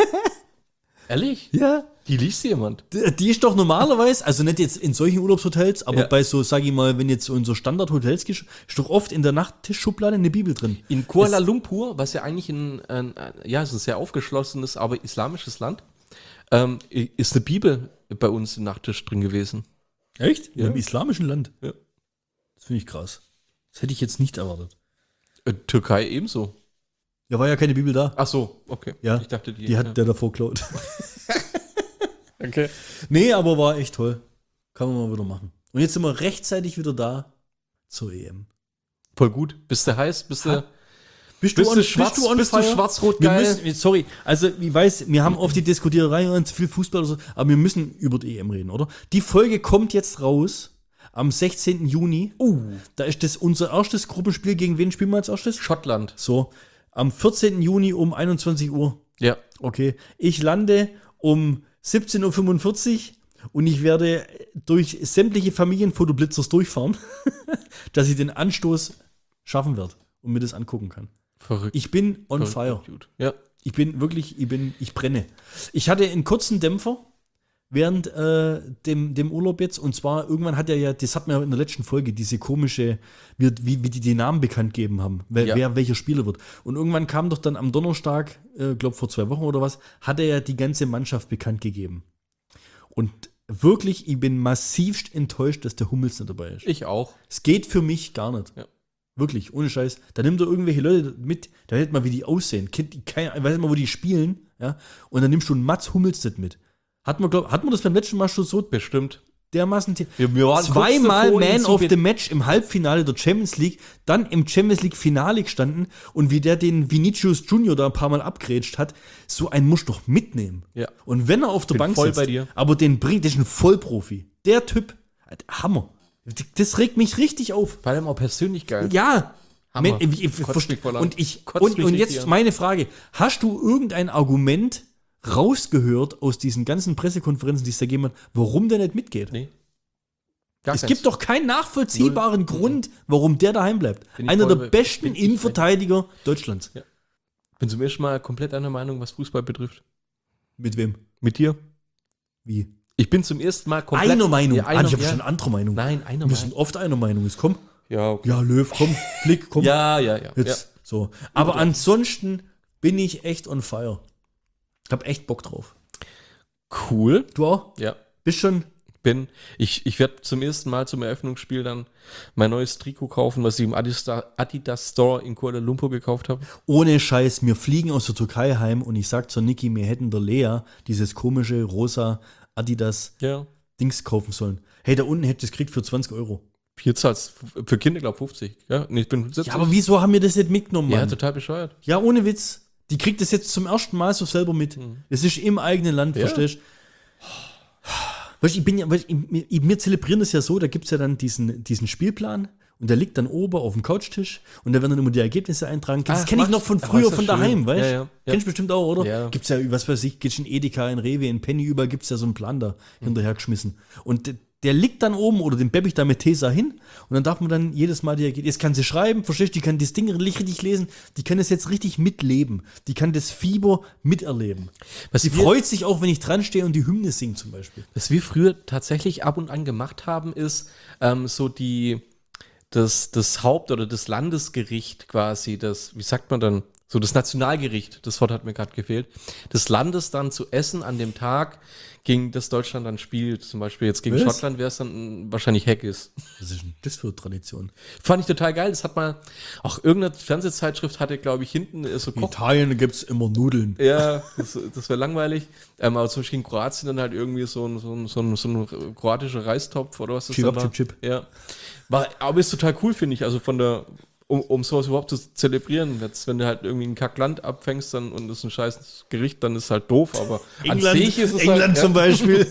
Ehrlich? Ja. Die liest jemand. Die die ist doch normalerweise, also nicht jetzt in solchen Urlaubshotels, aber Ja. bei so, sag ich mal, wenn jetzt so in so Standardhotels gehst, ist doch oft in der Nachttischschublade eine Bibel drin. In Kuala Lumpur, was ja eigentlich ein, ein, ein ja, es ist ein sehr aufgeschlossenes, aber islamisches Land, ähm, ist eine Bibel bei uns im Nachttisch drin gewesen. Echt? In Ja. einem islamischen Land. Ja. Das finde ich krass. Das hätte ich jetzt nicht erwartet. Äh, Türkei ebenso. Ja, war ja keine Bibel da. Ach so, okay. Ja, Ich dachte, die, Die hat ja. der davor geklaut. Okay. Nee, aber war echt toll. Kann man mal wieder machen. Und jetzt sind wir rechtzeitig wieder da zur E M. Voll gut. Bist du heiß? Bist du, Bist bist on- du schwarz? on Bist du fire? schwarz-rot Wir geil? müssen, sorry, also ich weiß, wir haben oft die Diskutiererei und zu viel Fußball oder so, aber wir müssen über die E M reden, oder? Die Folge kommt jetzt raus am sechzehnten Juni. Uh, Da ist das unser erstes Gruppenspiel. Gegen wen spielen wir als erstes? Schottland. So, am vierzehnten Juni um einundzwanzig Uhr. Ja. Okay, ich lande um siebzehn Uhr fünfundvierzig und ich werde durch sämtliche Familienfotoblitzers durchfahren, dass ich den Anstoß schaffen werde und mir das angucken kann. Verrückt. Ich bin on Verrückt, fire. Gut. Ja. Ich bin wirklich, ich bin, ich brenne. Ich hatte einen kurzen Dämpfer während äh, dem, dem Urlaub jetzt. Und zwar, irgendwann hat er ja, das hat man ja in der letzten Folge, diese komische, wie, wie, wie die die Namen bekannt gegeben haben, wer, Ja. wer welcher Spieler wird. Und irgendwann kam doch dann am Donnerstag, äh, glaube vor zwei Wochen oder was, hat er ja die ganze Mannschaft bekannt gegeben. Und wirklich, ich bin massivst enttäuscht, dass der Hummels nicht dabei ist. Ich auch. Es geht für mich gar nicht. Ja. Wirklich, ohne Scheiß. Da nimmt er irgendwelche Leute mit, da hält mal, wie die aussehen. Kennt die, kein, weiß nicht mal, wo die spielen. Ja? Und dann nimmst du einen Mats Hummels nicht mit. Hat man, glaub, hat man das beim letzten Mal schon so Bestimmt. dermaßen Wir, wir waren zweimal kurz davor, ihn Man zu of be- the Match im Halbfinale der Champions League, dann im Champions League Finale gestanden und wie der den Vinicius Junior da ein paar Mal abgrätscht hat, so einen musst du doch mitnehmen. Ja. Und wenn er auf der Bin Bank voll sitzt, bei dir. aber den bringt, das ist ein Vollprofi. Der Typ, Hammer. Das regt mich richtig auf. Vor allem auch persönlich geil. Ja. Hammer. Man, ich, ich, Kotzt verste- mich voll an. und ich Kotzt und, mich und richtig jetzt an. meine Frage: Hast du irgendein Argument rausgehört aus diesen ganzen Pressekonferenzen, die es da gegeben hat, warum der nicht mitgeht? Nee. Gar Es keins. gibt doch keinen nachvollziehbaren Grund, warum der daheim bleibt. Bin ich Einer voll der bei- besten bin ich Innenverteidiger Deutschlands. Bin zum ersten Mal komplett einer Meinung, was Fußball betrifft. Mit wem? Mit dir? Wie? Ich bin zum ersten Mal komplett... Einer Meinung. Ja, ah, einer, ich habe ja. schon eine andere Meinung. Nein, einer Wir müssen Meinung. oft einer Meinung. Jetzt komm. Ja, okay. Ja, Löw, komm. Flick, komm. Ja, ja, ja. Jetzt. So. Aber ansonsten bin ich echt on fire. Ich hab echt Bock drauf. ja. Cool. Du auch? Ja. Bist schon. Bin. Ich, ich werde zum ersten Mal zum Eröffnungsspiel dann mein neues Trikot kaufen, was ich im Adidas, Adidas Store in Kuala Lumpur gekauft habe. Ohne Scheiß, wir fliegen aus der Türkei heim und ich sag zur Niki, wir hätten der Lea dieses komische rosa Adidas Ja. Dings kaufen sollen. Hey, da unten hätte ich es gekriegt für zwanzig Euro. Hier zahlt's für Kinder, glaube ich, fünfzig. Ja, nee, ich bin siebzig. Ja, aber wieso haben wir das nicht mitgenommen, Ja, Mann? total bescheuert. Ja, ohne Witz. Die kriegt das jetzt zum ersten Mal so selber mit. Es ist im eigenen Land, Ja. verstehst du? Weißt, du, ich bin ja, weißt, du, ich, ich, wir zelebrieren das ja so, da gibt es ja dann diesen, diesen Spielplan und der liegt dann oben auf dem Couchtisch und da werden dann immer die Ergebnisse eintragen. Das Ach, kenne ich machst- noch von ach, früher, ist das von daheim, schön. weißt du? Ja, ja, ja. Kennst du bestimmt auch, oder? Ja. Gibt's ja, was weiß ich, gibt's in Edeka, in Rewe, in Penny, überall gibt's ja so einen Plan da hinterhergeschmissen. Und der, der liegt dann oben oder den bepp ich da mit Tesa hin und dann darf man dann jedes Mal die Ergebnisse, jetzt kann sie schreiben, verstehst du, die kann das Ding richtig lesen, die kann das jetzt richtig mitleben, die kann das Fieber miterleben. Was Sie wir- freut sich auch, wenn ich dran stehe und die Hymne singe zum Beispiel. Was wir früher tatsächlich ab und an gemacht haben, ist ähm, so die, das, das Haupt- oder das Landesgericht quasi, das, wie sagt man dann, so das Nationalgericht, das Wort hat mir gerade gefehlt, des Landes dann zu essen an dem Tag, gegen das Deutschland dann spielt. Zum Beispiel jetzt gegen Was? Schottland wäre es dann mm, wahrscheinlich Haggis. Was ist denn das für eine Tradition? Fand ich total geil. Das hat mal, auch irgendeine Fernsehzeitschrift hatte, glaube ich, hinten äh, so In Koch. Italien gibt es immer Nudeln. Ja, das, das wäre langweilig. Ähm, aber zum Beispiel in Kroatien dann halt irgendwie so ein, so ein, so ein, so ein kroatischer Reistopf oder was das Chip, dann war. chip, chip. Ja. War, aber ist total cool, finde ich. Also von der, um, um sowas überhaupt zu zelebrieren. Jetzt, wenn du halt irgendwie ein Kackland abfängst dann, und das ist ein scheiß Gericht, dann ist es halt doof. Aber England, an sich ist es England halt, zum Beispiel.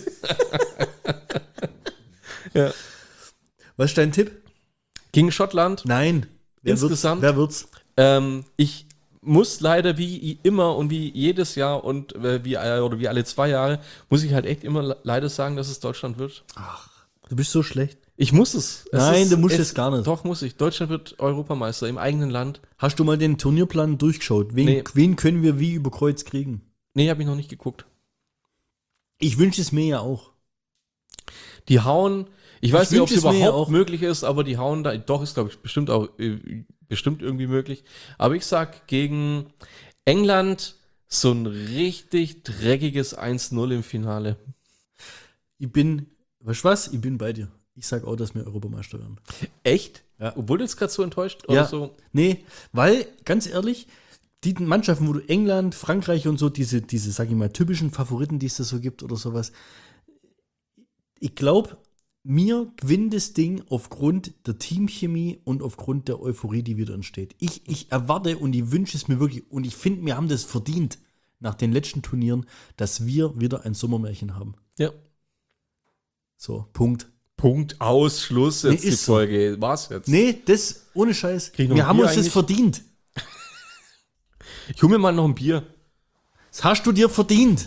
Ja. Was ist dein Tipp? Gegen Schottland. Nein. Wer Insgesamt? Wird's? Wer wird's? Ähm, ich muss leider wie immer und wie jedes Jahr und äh, wie, äh, oder wie alle zwei Jahre, muss ich halt echt immer le- leider sagen, dass es Deutschland wird. Du bist so schlecht. Ich muss es. es Nein, ist, du musst es gar nicht. Doch, muss ich. Deutschland wird Europameister im eigenen Land. Hast du mal den Turnierplan durchgeschaut? Wen, Nee. wen können wir wie über Kreuz kriegen? Nee, habe ich noch nicht geguckt. Ich wünsche es mir ja auch. Die hauen, ich weiß Ich nicht, ob wünsch es es mir ja überhaupt auch. möglich ist, aber die hauen da, doch, ist glaube ich bestimmt auch, äh, bestimmt irgendwie möglich. Aber ich sag gegen England so ein richtig dreckiges eins null im Finale. Ich bin, weißt du was? Ich bin bei dir. Ich sag auch, dass wir Europameister werden. Echt? Ja. Obwohl du jetzt gerade so enttäuscht Ja. oder so. Nee, weil, ganz ehrlich, die Mannschaften, wo du England, Frankreich und so, diese, diese, sag ich mal, typischen Favoriten, die es da so gibt oder sowas, ich glaube, mir gewinnt das Ding aufgrund der Teamchemie und aufgrund der Euphorie, die wieder entsteht. Ich, ich erwarte und ich wünsche es mir wirklich und ich finde, wir haben das verdient nach den letzten Turnieren, dass wir wieder ein Sommermärchen haben. Ja. So, Punkt. Punkt, aus, Schluss, jetzt Nee, die ist so. Folge. War's jetzt? Nee, das ohne Scheiß. Krieg ich noch Wir ein haben Bier uns das eigentlich? verdient. Ich hole mir mal noch ein Bier. Das hast du dir verdient.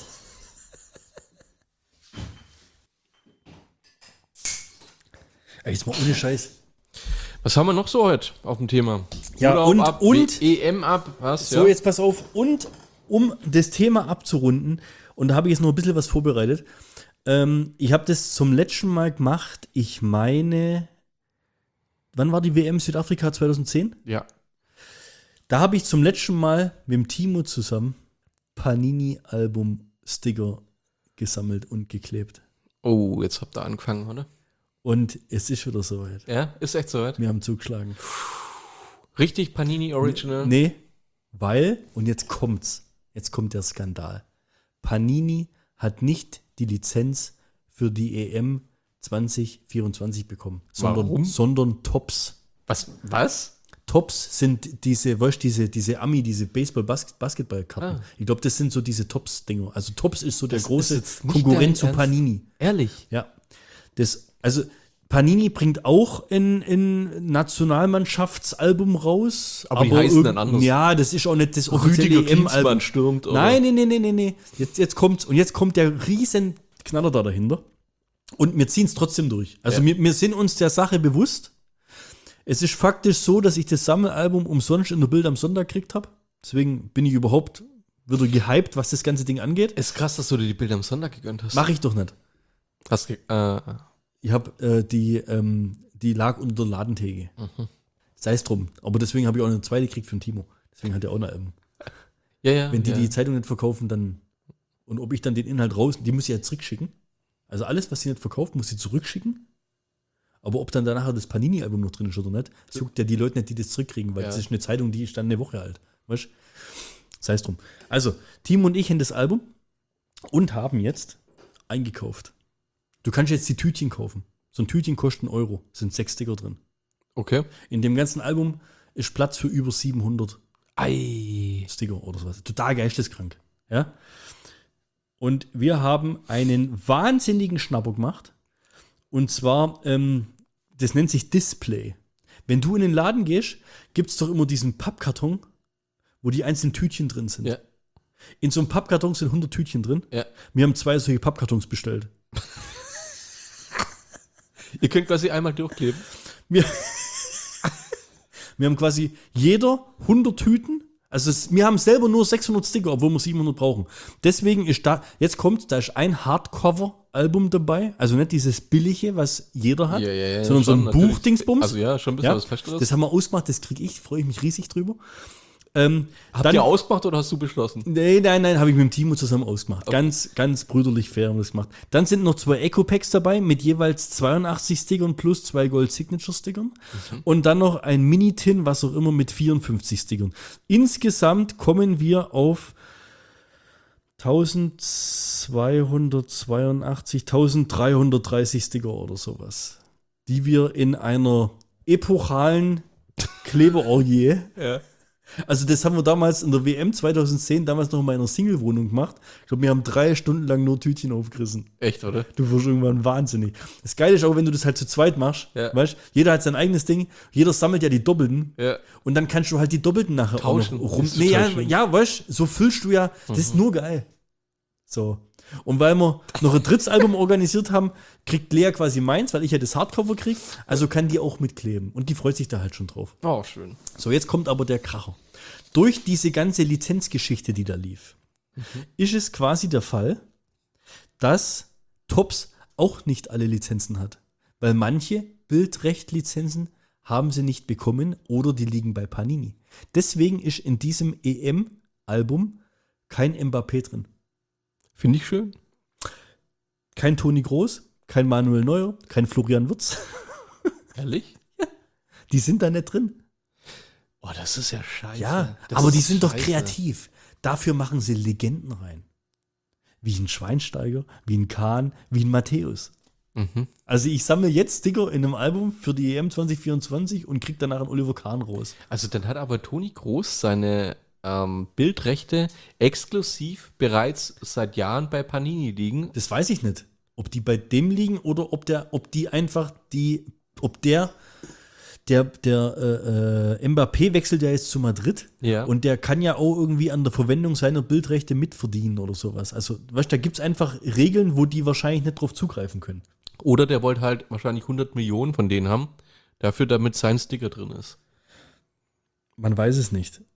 Ey, jetzt mal ohne Scheiß. Was haben wir noch so heute auf dem Thema? Ja, Urlaub und- ab, und- E M ab, was? So, jetzt pass auf. Und um das Thema abzurunden, und da habe ich jetzt noch ein bisschen was vorbereitet, Ähm, ich habe das zum letzten Mal gemacht. Ich meine, wann war die W M Südafrika zweitausendzehn? Ja. Da habe ich zum letzten Mal mit dem Timo zusammen Panini-Album-Sticker gesammelt und geklebt. Oh, jetzt habt ihr angefangen, oder? Und es ist wieder soweit. Ja, ist echt soweit. Wir haben zugeschlagen. Richtig Panini Original. Nee, weil, und jetzt kommt's, jetzt kommt der Skandal. Panini hat nicht die Lizenz für die E M zwanzig vierundzwanzig bekommen, sondern, Warum? sondern Tops. Was? Was? Tops sind diese, weißt du, diese, diese Ami, diese Baseball-Basketball-Karten. Ah. Ich glaube, das sind so diese Tops-Dinger. Also Tops ist so der Das ist große jetzt nicht Konkurrent dein zu Ernst? Panini. Ehrlich? Ja. Das, also Panini bringt auch ein, ein Nationalmannschaftsalbum raus. Aber die heißen irg- dann anders. Ja, das ist auch nicht das Rüdiger offizielle E M-Album. Klinsmann stürmt, oder? Nein, nee, nee, nee, nee, nee. Jetzt, jetzt kommt's. Und jetzt kommt der riesen Knaller da dahinter. Und wir ziehen es trotzdem durch. Also Ja. wir, wir sind uns der Sache bewusst. Es ist faktisch so, dass ich das Sammelalbum umsonst in der Bild am Sonntag gekriegt habe. Deswegen bin ich überhaupt wieder gehypt, was das ganze Ding angeht. Ist krass, dass du dir die Bilder am Sonntag gegönnt hast. Mache ich doch nicht. Hast ge äh, Ich habe äh, die, ähm, die lag unter der Ladentheke. Mhm. Sei es drum. Aber deswegen habe ich auch eine zweite gekriegt von Timo. Deswegen hat er auch ein Album. ja, ja. Wenn die ja. die Zeitung nicht verkaufen, dann. Und ob ich dann den Inhalt raus. Die muss ich ja zurückschicken. Also alles, was sie nicht verkauft, muss sie zurückschicken. Aber ob dann danach das Panini-Album noch drin ist oder nicht, sucht ja die Leute nicht, die das zurückkriegen, weil Ja. das ist eine Zeitung, die ist dann eine Woche alt. Weißt du? Sei es drum. Also, Timo und ich haben das Album und haben jetzt eingekauft. Du kannst jetzt die Tütchen kaufen. So ein Tütchen kostet einen Euro. Sind sechs Sticker drin. Okay. In dem ganzen Album ist Platz für über siebenhundert Ei. Sticker oder sowas. Total geisteskrank. Ja? Und wir haben einen wahnsinnigen Schnapper gemacht. Und zwar, ähm, das nennt sich Display. Wenn du in den Laden gehst, gibt es doch immer diesen Pappkarton, wo die einzelnen Tütchen drin sind. Ja. In so einem Pappkarton sind hundert Tütchen drin. Ja. Wir haben zwei solche Pappkartons bestellt. Ihr könnt quasi einmal durchkleben. Wir, wir haben quasi jeder hundert Tüten. Also es, wir haben selber nur sechshundert Sticker, obwohl wir siebenhundert brauchen. Deswegen ist da, jetzt kommt, da ist ein Hardcover-Album dabei. Also nicht dieses billige, was jeder hat, Ja, ja, ja, sondern so schon, ein natürlich. Buchdingsbums. Also ja, schon ein bisschen Ja, was Festeres. das haben wir ausgemacht, das kriege ich, freue ich mich riesig drüber. Ähm, Habt dann- ihr ausgemacht oder hast du beschlossen? Nee, nein, nein, habe ich mit dem Timo zusammen ausgemacht. Ganz, ganz brüderlich fair haben wir das gemacht. Dann sind noch zwei Eco-Packs dabei mit jeweils zweiundachtzig Stickern plus zwei Gold-Signature-Stickern. Und dann noch ein Mini-Tin, was auch immer, mit vierundfünfzig Stickern. Insgesamt kommen wir auf eintausendzweihundertzweiundachtzig, eintausenddreihundertdreißig Sticker oder sowas, die wir in einer epochalen Kleberorgie. Ja. Also das haben wir damals in der W M zweitausendzehn, damals noch in meiner Single-Wohnung gemacht. Ich glaube, wir haben drei Stunden lang nur Tütchen aufgerissen. Echt, oder? Du wirst irgendwann wahnsinnig. Das Geile ist auch, wenn du das halt zu zweit machst, Ja. weißt, jeder hat sein eigenes Ding, jeder sammelt ja die Doppelten Ja. und dann kannst du halt die Doppelten nachher Tauschen. auch noch rum. Das ist Nee, ja, total schön. ja, weißt, so füllst du ja, das ist nur geil. So. Und weil wir noch ein drittes Album organisiert haben, kriegt Lea quasi meins, weil ich ja das Hardcover krieg, also kann die auch mitkleben und die freut sich da halt schon drauf. Oh, schön. So, jetzt kommt aber der Kracher. Durch diese ganze Lizenzgeschichte, die da lief, ist es quasi der Fall, dass Tops auch nicht alle Lizenzen hat. Weil manche Bildrecht-Lizenzen haben sie nicht bekommen oder die liegen bei Panini. Deswegen ist in diesem E M-Album kein Mbappé drin. Finde ich schön. Kein Toni Groß, kein Manuel Neuer, kein Florian Wirtz. Ehrlich? Die sind da nicht drin. Oh, das ist ja scheiße. Ja, Das aber ist die sind doch scheiße. kreativ. Dafür machen sie Legenden rein. Wie ein Schweinsteiger, wie ein Kahn, wie ein Matthäus. Mhm. Also ich sammle jetzt Sticker in einem Album für die E M zwanzig vierundzwanzig und krieg danach einen Oliver Kahn raus. Also dann hat aber Toni Groß seine ähm, Bildrechte exklusiv bereits seit Jahren bei Panini liegen. Das weiß ich nicht, ob die bei dem liegen oder ob der, ob die einfach die, ob der, der, der äh, äh, Mbappé wechselt ja jetzt zu Madrid Ja. und der kann ja auch irgendwie an der Verwendung seiner Bildrechte mitverdienen oder sowas. Also, weißt du, da gibt es einfach Regeln, wo die wahrscheinlich nicht drauf zugreifen können. Oder der wollte halt wahrscheinlich hundert Millionen von denen haben, dafür, damit sein Sticker drin ist. Man weiß es nicht.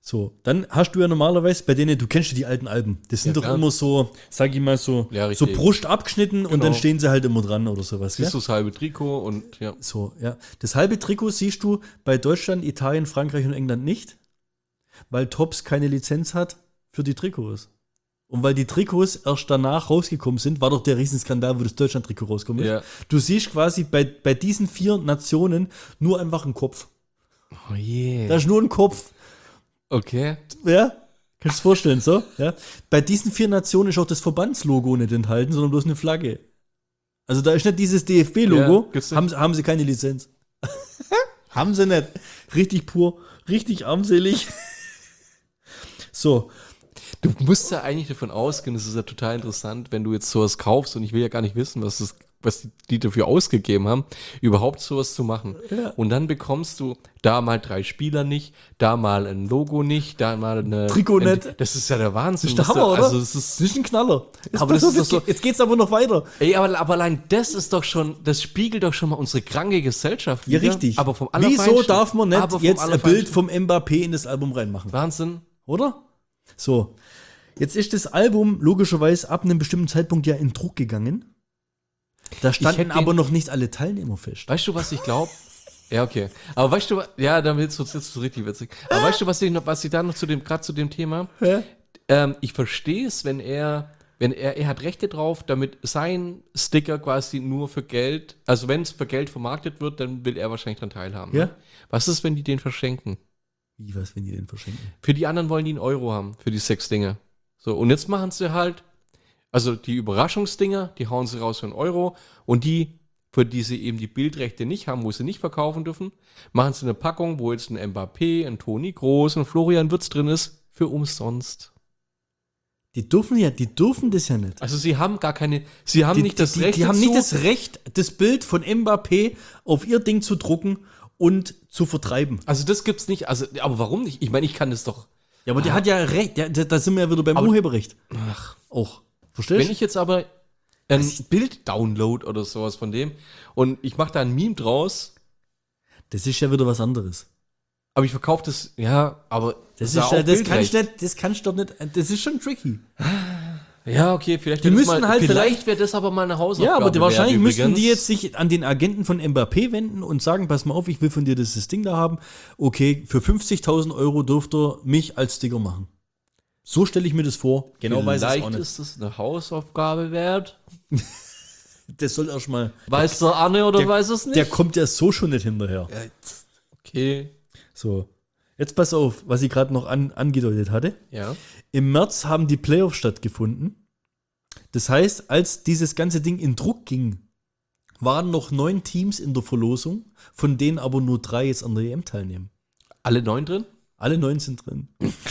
So, dann hast du ja normalerweise bei denen, du kennst ja die alten Alben, das sind Ja, doch klar. immer so, sag ich mal so, Ja, so richtig. Brust abgeschnitten und Genau. dann stehen sie halt immer dran oder sowas. Siehst Ja? du das halbe Trikot und ja. So, ja. Das halbe Trikot siehst du bei Deutschland, Italien, Frankreich und England nicht, weil Topps keine Lizenz hat für die Trikots. Und weil die Trikots erst danach rausgekommen sind, war doch der Riesenskandal, wo das Deutschland-Trikot rauskommt. Ja. Du siehst quasi bei, bei diesen vier Nationen nur einfach einen Kopf. Oh je. Da ist nur ein Kopf. Okay. Ja, kannst du dir vorstellen, so? Ja. Bei diesen vier Nationen ist auch das Verbandslogo nicht enthalten, sondern bloß eine Flagge. Also da ist nicht dieses D F B-Logo, Ja, gibt's nicht. haben, sie- haben sie keine Lizenz. Haben sie nicht. Richtig pur, richtig armselig. So, Du musst ja eigentlich davon ausgehen, das ist ja total interessant, wenn du jetzt sowas kaufst und ich will ja gar nicht wissen, was, das, was die, die dafür ausgegeben haben, überhaupt sowas zu machen. Ja. Und dann bekommst du da mal drei Spieler nicht, da mal ein Logo nicht, da mal eine... Trikot ein, nicht. Das ist ja der Wahnsinn. das ist der was Hammer, da- oder? Also das ist, das ist ein Knaller. Jetzt Aber pass das auf, ist jetzt, doch so- geht- jetzt geht's aber noch weiter. ey, aber, aber allein das ist doch schon, das spiegelt doch schon mal unsere kranke Gesellschaft Ja, wider. richtig. Aber vom Wieso Allerfeinsten. darf man nicht Aber vom jetzt ein Bild Allerfeinsten. vom Mbappé in das Album reinmachen? Wahnsinn. Oder? So. Jetzt ist das Album logischerweise ab einem bestimmten Zeitpunkt ja in Druck gegangen. Da standen hätte den- aber noch nicht alle Teilnehmer fest. Weißt du, was ich glaube? Ja, okay. Aber weißt du, wa- ja, damit ist es richtig witzig. Aber weißt du, was ich noch, was ich da noch zu dem, gerade zu dem Thema, Ja. ähm, ich verstehe es, wenn er, wenn er, er hat Rechte drauf, damit sein Sticker quasi nur für Geld, also wenn es für Geld vermarktet wird, dann will er wahrscheinlich dran teilhaben. Ja. Ne? Was ist, wenn die den verschenken? Wie, was, wenn die den verschenken? Für die anderen wollen die einen Euro haben, für die sechs Dinge. So, und jetzt machen sie halt, also die Überraschungsdinger, die hauen sie raus für einen Euro und die, für die sie eben die Bildrechte nicht haben, wo sie nicht verkaufen dürfen, machen sie eine Packung, wo jetzt ein Mbappé, ein Toni Kroos, ein Florian Wirtz drin ist, für umsonst. Die dürfen ja, die dürfen das ja nicht. Also sie haben gar keine, sie haben Die, nicht das die, Recht die, die haben dazu. nicht das Recht, das Bild von Mbappé auf ihr Ding zu drucken und zu vertreiben. Also das gibt's nicht, also, aber warum nicht? Ich meine, ich kann das doch. Ja, aber die hat ja recht. Ja, da da sind wir ja wieder beim Aber- Urheberrecht. Ach, Auch. Verstehst wenn ich jetzt aber ein Bild download oder sowas von dem und ich mache da ein Meme draus, Das ist ja wieder was anderes. aber ich verkaufe das, ja, aber Das, ja ist ja, auch das kann ich Bildrecht. nicht, das kannst du doch nicht, das ist schon tricky. Ja, okay, vielleicht Die wäre das müssen mal, halt vielleicht wäre das aber mal eine Hausaufgabe. Ja, aber die, wahrscheinlich wert, müssten die übrigens. jetzt sich an den Agenten von Mbappé wenden und sagen, pass mal auf, ich will von dir dieses Ding da haben. Okay, für fünfzigtausend Euro dürft ihr mich als Sticker machen. So stelle ich mir das vor. Genau weiß ich es auch Vielleicht nicht. ist es eine Hausaufgabe wert. Das soll erstmal. Weiß der Arne oder Der- weiß es nicht? Der kommt ja so schon nicht hinterher. Ja, jetzt- okay. So. Jetzt pass auf, was ich gerade noch an, angedeutet hatte. Ja. Im März haben die Playoffs stattgefunden. Das heißt, als dieses ganze Ding in Druck ging, waren noch neun Teams in der Verlosung, von denen aber nur drei jetzt an der E M teilnehmen. Alle neun drin? Alle neun sind drin.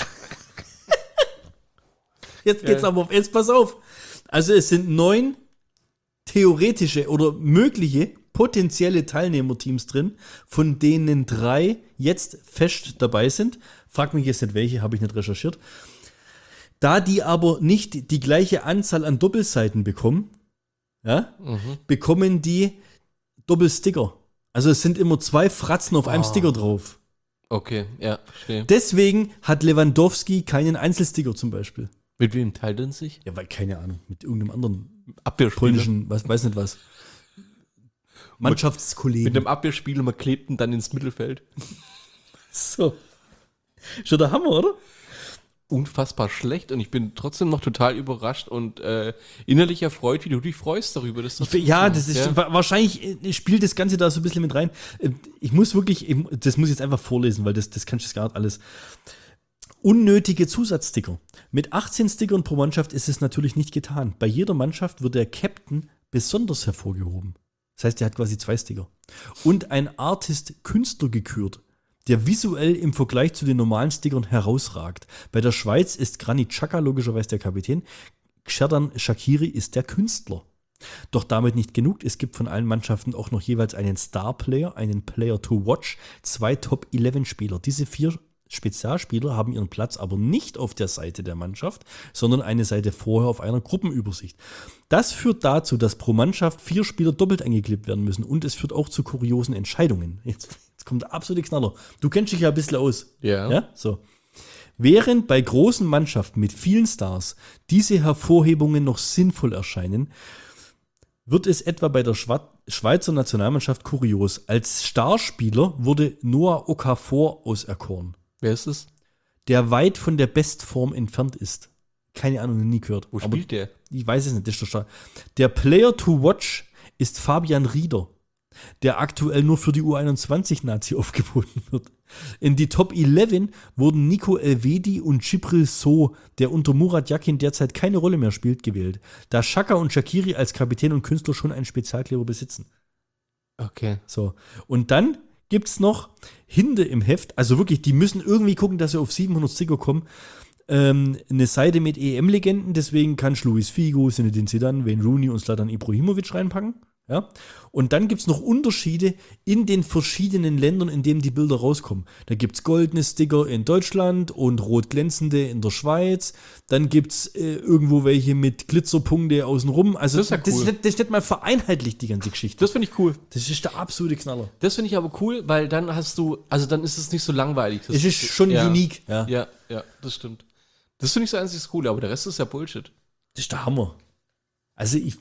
Jetzt geht's aber auf, jetzt pass auf. Also es sind neun theoretische oder mögliche potenzielle Teilnehmerteams drin, von denen drei jetzt fest dabei sind. Frag mich jetzt nicht welche, habe ich nicht recherchiert. Da die aber nicht die gleiche Anzahl an Doppelseiten bekommen, ja, bekommen die Doppelsticker. Also es sind immer zwei Fratzen auf einem Sticker drauf. Okay, ja, verstehe. Deswegen hat Lewandowski keinen Einzelsticker zum Beispiel. Mit wem teilt er sich? Ja, weil keine Ahnung, mit irgendeinem anderen Abwehrspieler. polnischen, was, weiß nicht was. Mannschaftskollegen. Mit einem Abwehrspieler, man klebt ihn dann ins Mittelfeld. So. Schon der Hammer, oder? Unfassbar schlecht und ich bin trotzdem noch total überrascht und äh, innerlich erfreut, wie du dich freust darüber. Dass das Ich, ja, so das ist ja. wa- wahrscheinlich äh, spielt das Ganze da so ein bisschen mit rein. Äh, Ich muss wirklich, ich, das muss ich jetzt einfach vorlesen, weil das, das kannst du jetzt gar nicht alles. Unnötige Zusatzsticker. Mit achtzehn Stickern pro Mannschaft ist es natürlich nicht getan. Bei jeder Mannschaft wird der Captain besonders hervorgehoben. Das heißt, er hat quasi zwei Sticker. Und ein Artist-Künstler gekürt, der visuell im Vergleich zu den normalen Stickern herausragt. Bei der Schweiz ist Granit Xhaka logischerweise der Kapitän. Xherdan Shaqiri ist der Künstler. Doch damit nicht genug. Es gibt von allen Mannschaften auch noch jeweils einen Star-Player, einen Player to watch, zwei Top elf Spieler. Diese vier Spezialspieler haben ihren Platz aber nicht auf der Seite der Mannschaft, sondern eine Seite vorher auf einer Gruppenübersicht. Das führt dazu, dass pro Mannschaft vier Spieler doppelt eingeklebt werden müssen und es führt auch zu kuriosen Entscheidungen. Jetzt, jetzt kommt der absolute Knaller. Du kennst dich ja ein bisschen aus. Ja. Ja, so. Während bei großen Mannschaften mit vielen Stars diese Hervorhebungen noch sinnvoll erscheinen, wird es etwa bei der Schwa- Schweizer Nationalmannschaft kurios. Als Starspieler wurde Noah Okafor auserkoren, Wer ist es? der weit von der Bestform entfernt ist. Keine Ahnung, noch nie gehört. Wo Aber spielt der? ich weiß es nicht, das ist der Star. Der Player to watch ist Fabian Rieder, der aktuell nur für die U einundzwanzig-Nazi aufgeboten wird. In die Top elf wurden Nico Elvedi und Djibril So, der unter Murat Yakin derzeit keine Rolle mehr spielt, gewählt, da Xhaka und Shaqiri als Kapitän und Künstler schon einen Spezialkleber besitzen. Okay. So, und dann gibt's noch Hinde im Heft, also wirklich, die müssen irgendwie gucken, dass sie auf siebenhundert Sticker kommen. Ähm, eine Seite mit E M-Legenden, deswegen kannst du Luis Figo, Zinedine Zidane, Wayne Rooney und Zlatan Ibrahimovic reinpacken. Ja? Und dann gibt es noch Unterschiede in den verschiedenen Ländern, in denen die Bilder rauskommen. Da gibt es goldene Sticker in Deutschland und rot glänzende in der Schweiz. Dann gibt es äh, irgendwo welche mit Glitzerpunkte außenrum. Also Das ist ja das, cool. ist nicht, das ist nicht mal vereinheitlicht, die ganze Geschichte. Das finde ich cool. Das ist der absolute Knaller. Das finde ich aber cool, weil dann hast du, also dann ist es nicht so langweilig. Das Es ist schon ja. unique. Ja. Ja, ja, das stimmt. Das finde ich so einzig das Coole, aber der Rest ist ja Bullshit. Das ist der Hammer. Also ich.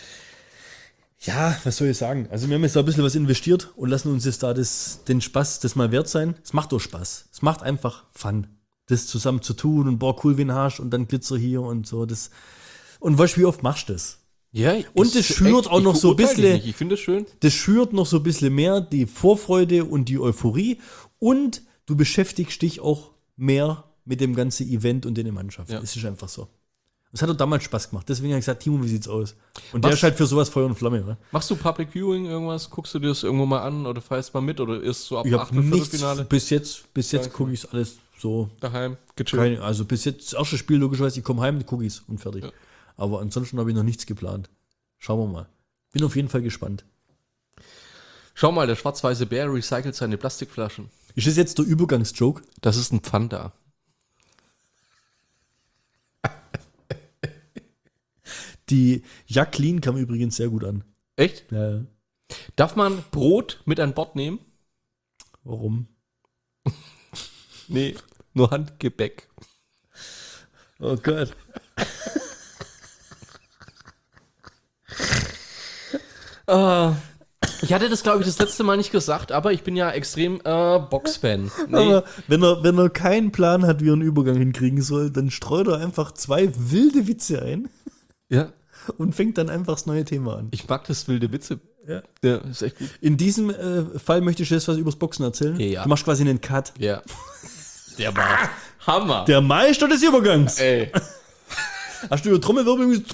Ja, was soll ich sagen? Also wir haben jetzt da ein bisschen was investiert und lassen uns jetzt da das, den Spaß das mal wert sein. Es macht doch Spaß. Es macht einfach Fun, das zusammen zu tun und boah, cool, wie ein Arsch und dann Glitzer hier und so. Das. Und weißt du, wie oft machst du das? Ja, Und das schürt auch noch so ein verurteile dich bisschen- nicht. Ich finde es schön. Das schürt noch so ein bisschen mehr die Vorfreude und die Euphorie und du beschäftigst dich auch mehr mit dem ganzen Event und den Mannschaft. Ja. Es ist einfach so. Es hat doch damals Spaß gemacht. Deswegen habe ich gesagt, Timo, wie sieht's aus? Und der Was? ist halt für sowas Feuer und Flamme. Oder? Machst du Public Viewing irgendwas? Guckst du dir das irgendwo mal an oder feierst mal mit oder ist so ab Ich habe nichts. Achtelfinale Bis jetzt, bis jetzt Danke. gucke ich alles so. daheim gechillt? Keine, also bis jetzt das erste Spiel, logischerweise, ich komme heim, die gucke ich's und fertig. Ja. Aber ansonsten habe ich noch nichts geplant. Schauen wir mal. Bin auf jeden Fall gespannt. Schau mal, der schwarz-weiße Bär recycelt seine Plastikflaschen. Ist das jetzt der Übergangsjoke? Das ist ein Pfand da. Die Jacqueline kam übrigens sehr gut an. Echt? Ja, ja. Darf man Brot mit an Bord nehmen? Warum? Nee, nur Handgebäck. Oh Gott. Äh, ich hatte das, glaube ich, das letzte Mal nicht gesagt, aber ich bin ja extrem äh, Box-Fan. Nee, Aber wenn er, wenn er keinen Plan hat, wie er einen Übergang hinkriegen soll, dann streut er einfach zwei wilde Witze ein ja, und fängt dann einfach das neue Thema an. ich mag das wilde Witze. Ja. Ja, ist echt gut. In diesem äh, Fall möchte ich jetzt was übers Boxen erzählen. Ja. Du machst quasi einen Cut. Ja. Der war Hammer. Der Meister des Übergangs. Ey. Hast du über Trommelwirbel?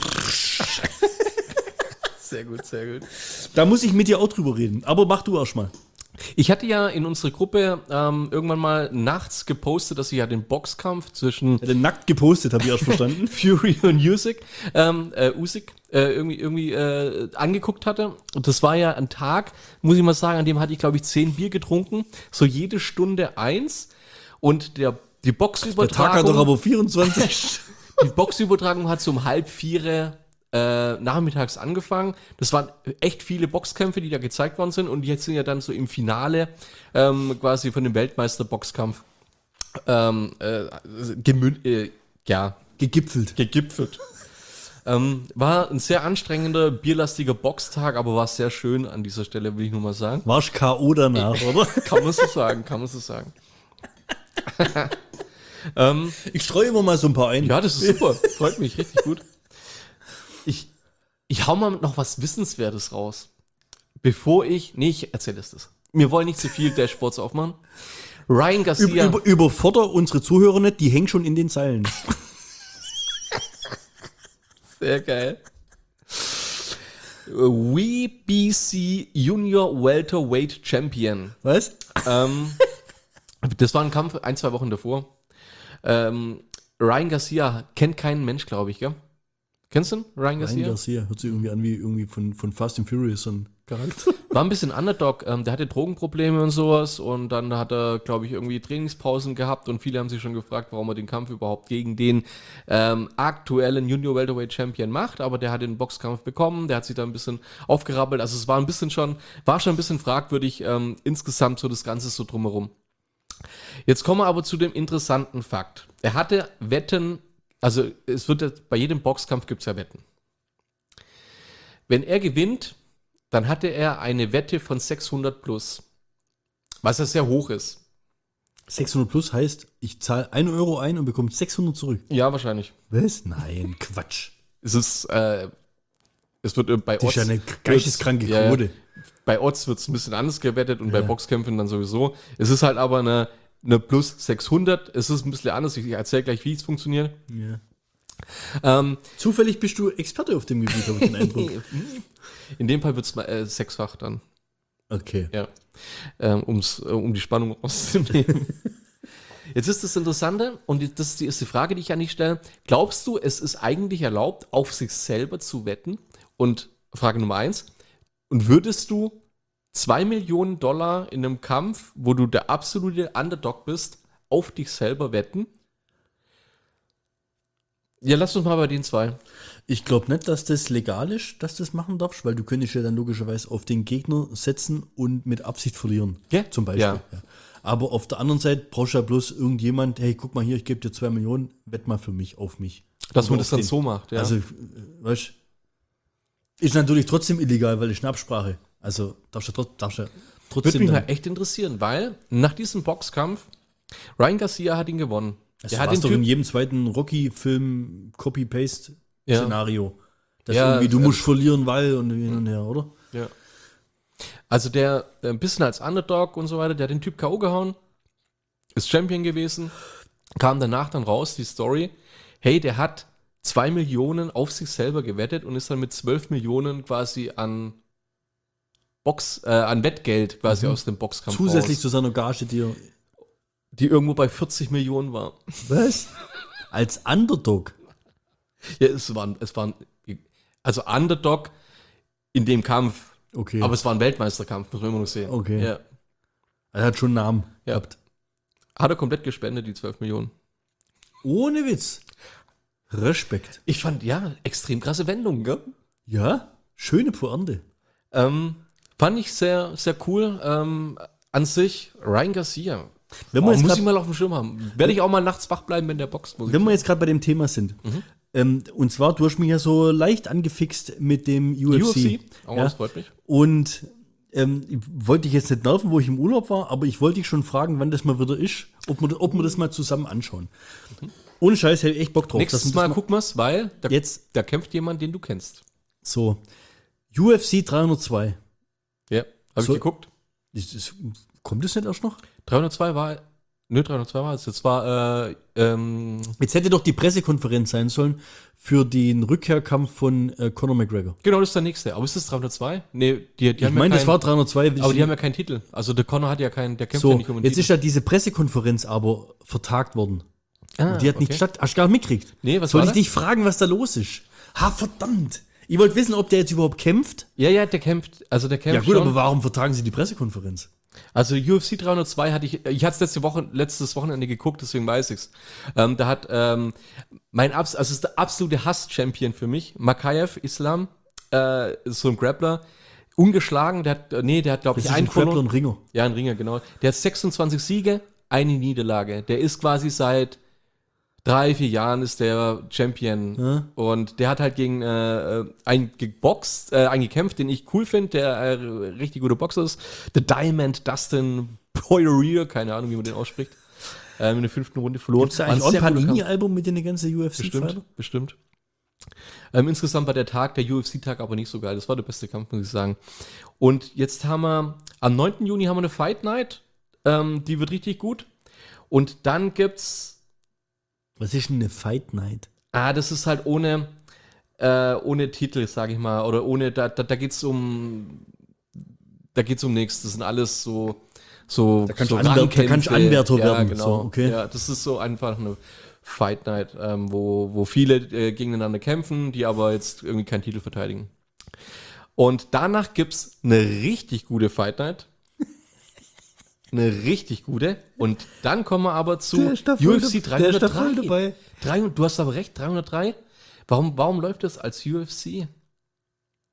Sehr gut, sehr gut. Da muss ich mit dir auch drüber reden. Aber mach du erst mal. Ich hatte ja in unserer Gruppe ähm, irgendwann mal nachts gepostet, dass ich ja den Boxkampf zwischen Er hat den nackt gepostet, habe ich erst verstanden. Fury und Usyk, ähm, äh, Usyk äh, irgendwie, irgendwie äh, angeguckt hatte. Und das war ja ein Tag, muss ich mal sagen, an dem hatte ich, glaube ich, zehn Bier getrunken. So jede Stunde eins. Und der, die Der Tag hat Boxübertragung, doch aber vierundzwanzig. die Boxübertragung hat so um halb vier äh, nachmittags angefangen. Das waren echt viele Boxkämpfe, die da gezeigt worden sind. Und jetzt sind ja dann so im Finale ähm, quasi von dem Weltmeister-Boxkampf ähm, äh, gemün äh, ja, Gegipfelt. gegipfelt. ähm, war ein sehr anstrengender, bierlastiger Boxtag, aber war sehr schön an dieser Stelle, will ich nur mal sagen. Warst K O danach, oder? Kann man so sagen, kann man so sagen. ähm, Ich streue immer mal so ein paar ein. ja, das ist super. Freut mich richtig gut. Ich, ich hau mal noch was Wissenswertes raus. Bevor ich. Nee, ich erzähle es das. Wir wollen nicht zu viel Dashboards aufmachen. Ryan Garcia. Über, über, überforder unsere Zuhörer nicht, die hängen schon in den Zeilen. Sehr geil. W B C Junior Welterweight Champion. Was? ähm, das war ein Kampf ein, zwei Wochen davor. Ähm, Ryan Garcia kennt keinen Mensch, glaube ich, gell? Kennst du ihn, Ryan Garcia? Ryan Garcia hört sich irgendwie an wie irgendwie von, von Fast and Furious so ein Charakter. War ein bisschen Underdog. Ähm, der hatte Drogenprobleme und sowas und dann hat er, glaube ich, irgendwie Trainingspausen gehabt und viele haben sich schon gefragt, warum er den Kampf überhaupt gegen den ähm, aktuellen Junior Welterweight Champion macht, aber der hat den Boxkampf bekommen, der hat sich da ein bisschen aufgerappelt, also es war ein bisschen schon, war schon ein bisschen fragwürdig ähm, insgesamt so das Ganze so drumherum. Jetzt kommen wir aber zu dem interessanten Fakt. Er hatte Wetten, also es wird jetzt, bei jedem Boxkampf gibt es ja Wetten. Wenn er gewinnt, dann hatte er eine Wette von sechshundert plus, was ja sehr hoch ist. sechshundert plus heißt, ich zahle einen Euro ein und bekomme sechshundert zurück. Ja, wahrscheinlich. Was? Nein, Quatsch. Es ist, äh, es wird äh, bei Das ist ja eine geisteskranke ja, ja. Quote. Bei Odds wird es ein bisschen anders gewettet und Ja. bei Boxkämpfen dann sowieso. Es ist halt aber eine, eine plus sechshundert. Es ist ein bisschen anders. Ich erzähle gleich, wie es funktioniert. Ja. Ähm, Zufällig bist du Experte auf dem Gebiet, habe ich den Eindruck. in dem Fall wird es äh, sechsfach dann. Okay. Ja. Ähm, um's, äh, um die Spannung rauszunehmen. Jetzt ist das Interessante, und das ist die erste Frage, die ich an dich stelle. Glaubst du, es ist eigentlich erlaubt, auf sich selber zu wetten? Und Frage Nummer eins. Und würdest du zwei Millionen Dollar in einem Kampf, wo du der absolute Underdog bist, auf dich selber wetten? Ja, lass uns mal bei den zwei. Ich glaube nicht, dass das legal ist, dass du das machen darfst, weil du könntest ja dann logischerweise auf den Gegner setzen und mit Absicht verlieren. Ja. Zum Beispiel. Ja. Ja. Aber auf der anderen Seite brauchst du ja bloß irgendjemand, hey, guck mal hier, ich gebe dir zwei Millionen, wett mal für mich, auf mich. Dass Oder man auf das dann den. so macht, ja. Also, äh, weißt du, ist natürlich trotzdem illegal, weil es eine Absprache. Also darfst du, trot- darfst du Würde trotzdem. mich mal Dann, echt interessieren, weil nach diesem Boxkampf, Ryan Garcia hat ihn gewonnen. das Der hat war's den doch in Typ, jedem zweiten Rocky-Film Copy-Paste-Szenario. Ja. Dass Ja, irgendwie, du äh, musst verlieren, weil und hin und her, oder? ja. Also der äh, ein bisschen als Underdog und so weiter, der hat den Typ K O gehauen, ist Champion gewesen, kam danach dann raus, die Story, hey, der hat zwei Millionen auf sich selber gewettet und ist dann mit zwölf Millionen quasi an Box, äh, an Wettgeld quasi aus dem Boxkampf Zusätzlich raus, zu seiner Gage, die er. die irgendwo bei vierzig Millionen war. Was? Als Underdog. Ja, es waren, es waren, also Underdog in dem Kampf, Okay. aber es war ein Weltmeisterkampf, muss man immer noch sehen. Okay. Ja. Er hat schon einen Namen Ja. gehabt. Hat er komplett gespendet, die zwölf Millionen. Ohne Witz. Respekt. Ich fand, ja, extrem krasse Wendung, gell? Ja, schöne Pointe. Ähm, fand ich sehr, sehr cool. Ähm, an sich, Ryan Garcia. Wenn wir Oh, jetzt muss grad- ich mal auf dem Schirm haben. Werde ich auch mal nachts wach bleiben, wenn der boxt. Muss ich Wenn wir jetzt gerade bei dem Thema sind. Mhm. Ähm, und zwar, du hast mich ja so leicht angefixt mit dem U F C. U F C? Oh, ja? das freut mich. Und ähm, ich wollte dich jetzt nicht nerven, wo ich im Urlaub war, aber ich wollte dich schon fragen, wann das mal wieder ist, ob wir, ob wir das mal zusammen anschauen. Ohne Scheiß, hätte ich echt Bock drauf. dass Nächstes wir das Mal gucken wir es, weil da, Jetzt. da kämpft jemand, den du kennst. So, U F C dreihundertzwei. Ja, habe So- ich geguckt. Ist, ist, kommt das nicht erst noch? dreihundertzwei war, nö, dreihundertzwei war es. Jetzt war, äh, ähm, Jetzt hätte doch die Pressekonferenz sein sollen für den Rückkehrkampf von äh, Conor McGregor. genau, das ist der nächste. Aber ist das dreihundertzwei? Nee, die, die Ich haben meine, ja das keinen, war dreihundertzwei. aber die haben ja keinen Titel. Also der Conor hat ja keinen, der kämpft so, ja nicht um den jetzt Titel. ist ja diese Pressekonferenz aber vertagt worden. Ah, Und die hat nicht okay. statt. Hast du gar nicht mitgekriegt? Nee, was Soll war ich da? dich fragen, was da los ist? Ha, verdammt. Ich wollte wissen, ob der jetzt überhaupt kämpft. Ja, ja, der kämpft, also der kämpft Ja gut, schon. aber warum vertagen sie die Pressekonferenz? Also U F C dreihundertzwei hatte ich, ich hatte es letzte Woche, letztes Wochenende geguckt, deswegen weiß ich's. Ähm, da hat ähm, mein Abs, also es ist der absolute Hass-Champion für mich, Makayev Islam, äh, ist so ein Grappler, ungeschlagen, der hat, äh, nee, der hat glaube Das ich ist ein einen Grappler verloren. und Ringer. Ja, ein Ringer, genau. Der hat sechsundzwanzig Siege, eine Niederlage. Der ist quasi seit drei, vier Jahren ist der Champion. Ja. Und der hat halt gegen äh, einen geboxt, äh, einen gekämpft, den ich cool finde, der äh, richtig guter Boxer ist. The Diamond Dustin Poirier, keine Ahnung, wie man den ausspricht. Ähm, in der fünften Runde verloren. Gibt es da War ein eigentlich auch ein sehr guter Kampf. Panini-Album mit den ganzen U F C-Fighter? Bestimmt, bestimmt. Ähm, insgesamt war der Tag, der U F C-Tag, aber nicht so geil. Das war der beste Kampf, muss ich sagen. Und jetzt haben wir, am neunten Juni haben wir eine Fight Night. Ähm, die wird richtig gut. Und dann gibt's, Was ist denn eine Fight Night? ah, das ist halt ohne, äh, ohne Titel, sag ich mal. Oder ohne, da, da, da geht's um, da geht's um nichts. Das sind alles so, so, Da kannst so du Anwär- da Rangkämpfe. kannst du Anwärter ja, werden, Genau. so, okay. Ja, das ist so einfach eine Fight Night, ähm, wo, wo viele äh, gegeneinander kämpfen, die aber jetzt irgendwie keinen Titel verteidigen. Und danach gibt's eine richtig gute Fight Night. Eine richtig gute. Und dann kommen wir aber zu Der ist da voll U F C dab- der ist da dreihundertdrei. voll dabei. dreihundert, du hast aber recht, dreihundertdrei. Warum, warum läuft das als U F C?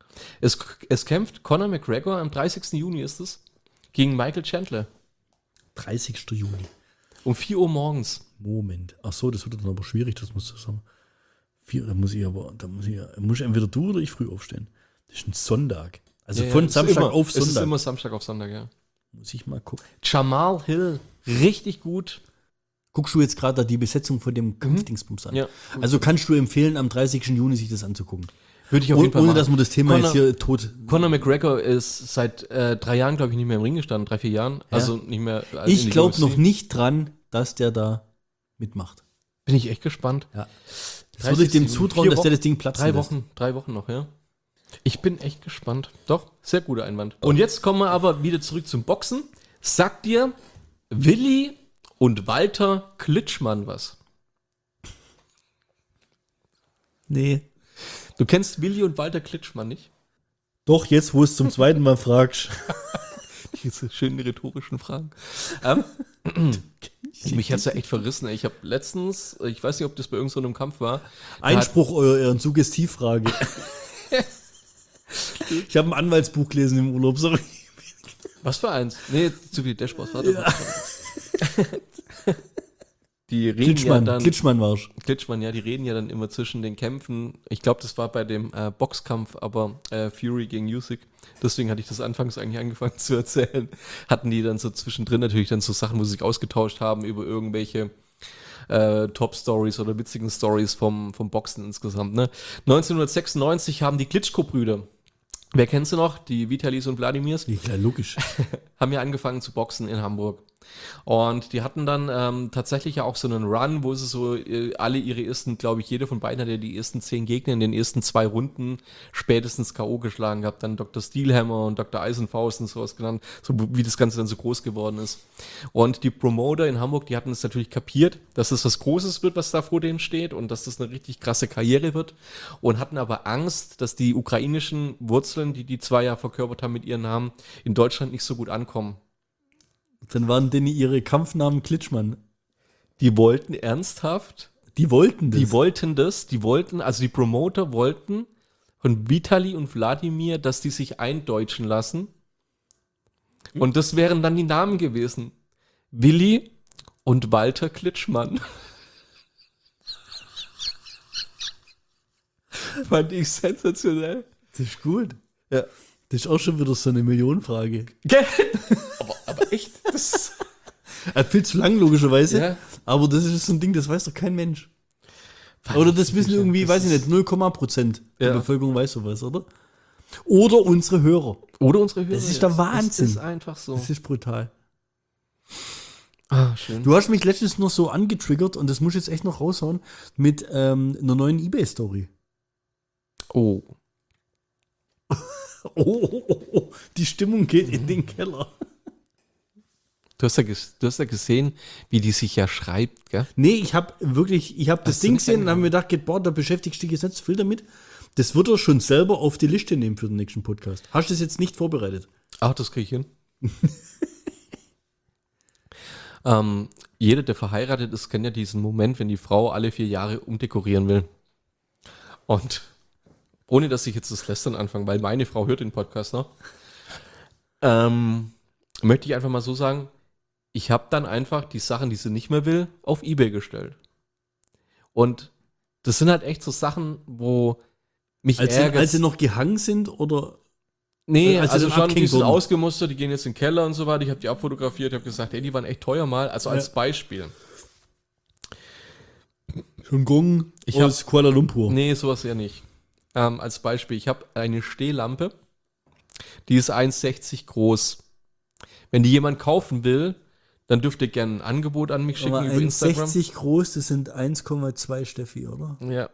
Es, es kämpft Conor McGregor am dreißigsten Juni ist es gegen Michael Chandler. dreißigster Juni. Um vier Uhr morgens. Moment. Ach so, das wird dann aber schwierig, das musst du sagen. Vier, da muss ich aber, da muss ich, muss ich entweder du oder ich früh aufstehen. Das ist ein Sonntag. Also Ja, von ja, es ist Samstag immer, auf Es ist Sonntag. immer Samstag auf Sonntag, ja. Muss ich mal gucken. Jamal Hill, richtig gut. Guckst du jetzt gerade da die Besetzung von dem Kampfdingsbums an? Ja. Also kannst du empfehlen, am dreißigsten Juni sich das anzugucken. Würde ich auf Oh, jeden Fall ohne, machen. dass man das Thema Conor- jetzt hier tot... Conor McGregor ist seit äh, drei Jahren, glaube ich, nicht mehr im Ring gestanden. Drei, vier Jahren. Also nicht mehr. äh, in Ich die glaube U F C. noch nicht dran, dass der da mitmacht. Bin ich echt gespannt. Ja. Das würde ich dem zutrauen, Vier dass der Wochen, das Ding platzen Drei lässt. Wochen, drei Wochen noch, ja. Ich bin echt gespannt. Doch, sehr guter Einwand. Und jetzt kommen wir aber wieder zurück zum Boxen. Sagt dir Willi und Walter Klitschmann was? Nee. Du kennst Willi und Walter Klitschmann nicht? Doch, jetzt, wo es zum zweiten Mal fragst. Diese schönen rhetorischen Fragen. Ähm, mich hat's ja echt verrissen. Ich habe letztens, ich weiß nicht, ob das bei irgendeinem so einem Kampf war. da Einspruch eurer Ehren, Suggestivfrage. Ich habe ein Anwaltsbuch gelesen im Urlaub, sorry. Hat, was für eins? Nee, zu viel Dashboard. Warte, Ja. warte. Die reden Klitschmann, ja dann, Klitschmann war's. Klitschmann, ja, die reden ja dann immer zwischen den Kämpfen. Ich glaube, das war bei dem äh, Boxkampf, aber äh, Fury gegen Usyk. Deswegen hatte ich das anfangs eigentlich angefangen zu erzählen. Hatten die dann so zwischendrin natürlich dann so Sachen, wo sie sich ausgetauscht haben über irgendwelche äh, Top-Stories oder witzigen Stories vom, vom Boxen insgesamt. Ne? neunzehnhundertsechsundneunzig haben die Klitschko-Brüder, wer kennst du noch? Die Vitalis und Wladimirs. Ja, klar, logisch. Haben ja angefangen zu boxen in Hamburg. Und die hatten dann ähm, tatsächlich ja auch so einen Run, wo sie so äh, alle ihre ersten, glaube ich, jeder von beiden hat ja die ersten zehn Gegner in den ersten zwei Runden spätestens K O geschlagen gehabt. Dann Doktor Steelhammer und Doktor Eisenfaust und sowas genannt, so wie das Ganze dann so groß geworden ist. Und die Promoter in Hamburg, die hatten es natürlich kapiert, dass es was Großes wird, was da vor denen steht und dass das eine richtig krasse Karriere wird und hatten aber Angst, dass die ukrainischen Wurzeln, die die zwei ja verkörpert haben mit ihren Namen, in Deutschland nicht so gut ankommen. Dann waren denn ihre Kampfnamen Klitschmann. Die wollten ernsthaft, Die wollten das. die wollten das, die wollten, also die Promoter wollten von Vitali und Wladimir, dass die sich eindeutschen lassen. Und das wären dann die Namen gewesen. Willi und Walter Klitschmann. Fand ich sensationell. Das ist gut. Ja. Das ist auch schon wieder so eine Millionenfrage. aber, aber echt, das Äh, viel zu lang, logischerweise. Ja. Aber das ist so ein Ding, das weiß doch kein Mensch. Oder das wissen irgendwie, das weiß ich ist- nicht, null Komma Prozent der Ja. Bevölkerung weiß sowas, oder? Oder unsere Hörer. Oder unsere Hörer. Das ist der jetzt. Wahnsinn. Das ist einfach so. Das ist brutal. Ah, schön. Du hast mich letztens noch so angetriggert und das muss ich jetzt echt noch raushauen mit ähm, einer neuen eBay-Story. Oh. Oh, oh, oh, oh, die Stimmung geht in den Keller. Du hast, ja ges- du hast ja gesehen, wie die sich ja schreibt, gell? Nee, ich habe wirklich, ich habe das Hast du Ding nicht gesehen und habe mir angefangen? gedacht, boah, da beschäftigst du dich jetzt viel damit. Das wird er schon selber auf die Liste nehmen für den nächsten Podcast. Hast du das jetzt nicht vorbereitet? Ach, das krieg ich hin. ähm, jeder, der verheiratet ist, kennt ja diesen Moment, wenn die Frau alle vier Jahre umdekorieren will. Und ohne, dass ich jetzt das Lästern anfange, weil meine Frau hört den Podcast noch, ähm, möchte ich einfach mal so sagen, ich habe dann einfach die Sachen, die sie nicht mehr will, auf eBay gestellt. Und das sind halt echt so Sachen, wo mich Als, sie, ärgert. als sie noch gehangen sind oder? Nee, Als sie also dann schon, abgehen die sind wurden. ausgemustert, die gehen jetzt in den Keller und so weiter. Ich habe die abfotografiert, habe gesagt, ey, die waren echt teuer mal. Also als Ja. Beispiel. Schon Gong Ich aus Kuala Lumpur. Nee, sowas ja nicht. Ähm, als Beispiel, ich habe eine Stehlampe, die ist eins Komma sechzig groß. Wenn die jemand kaufen will, dann dürft ihr gerne ein Angebot an mich schicken Aber über Instagram. eins Komma sechzig groß, das sind eins Komma zwei Steffi, oder? Ja.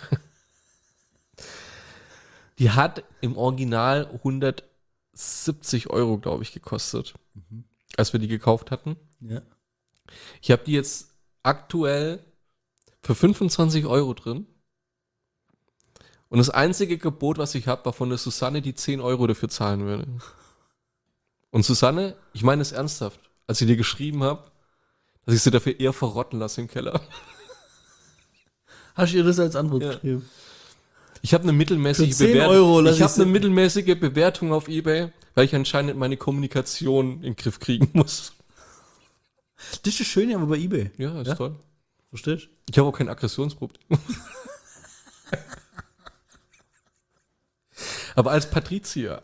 Die hat im Original hundertsiebzig Euro, glaube ich, gekostet, als wir die gekauft hatten. Ja. Ich habe die jetzt aktuell für fünfundzwanzig Euro drin. Und das einzige Gebot, was ich habe, war von der Susanne, die zehn Euro dafür zahlen würde. Und Susanne, ich meine es ernsthaft, als ich dir geschrieben habe, dass ich sie dafür eher verrotten lasse im Keller. Hast du ihr das als Antwort Ja. geschrieben? Ich habe eine mittelmäßige Für zehn Bewertung. Euro lass ich habe ich sie- eine mittelmäßige Bewertung auf eBay, weil ich anscheinend meine Kommunikation in den Griff kriegen muss. Das ist das Schöne aber bei eBay. Ja, ist Ja? toll. Verstehst du? Ich habe auch kein Aggressionsproblem. Aber als Patrizier.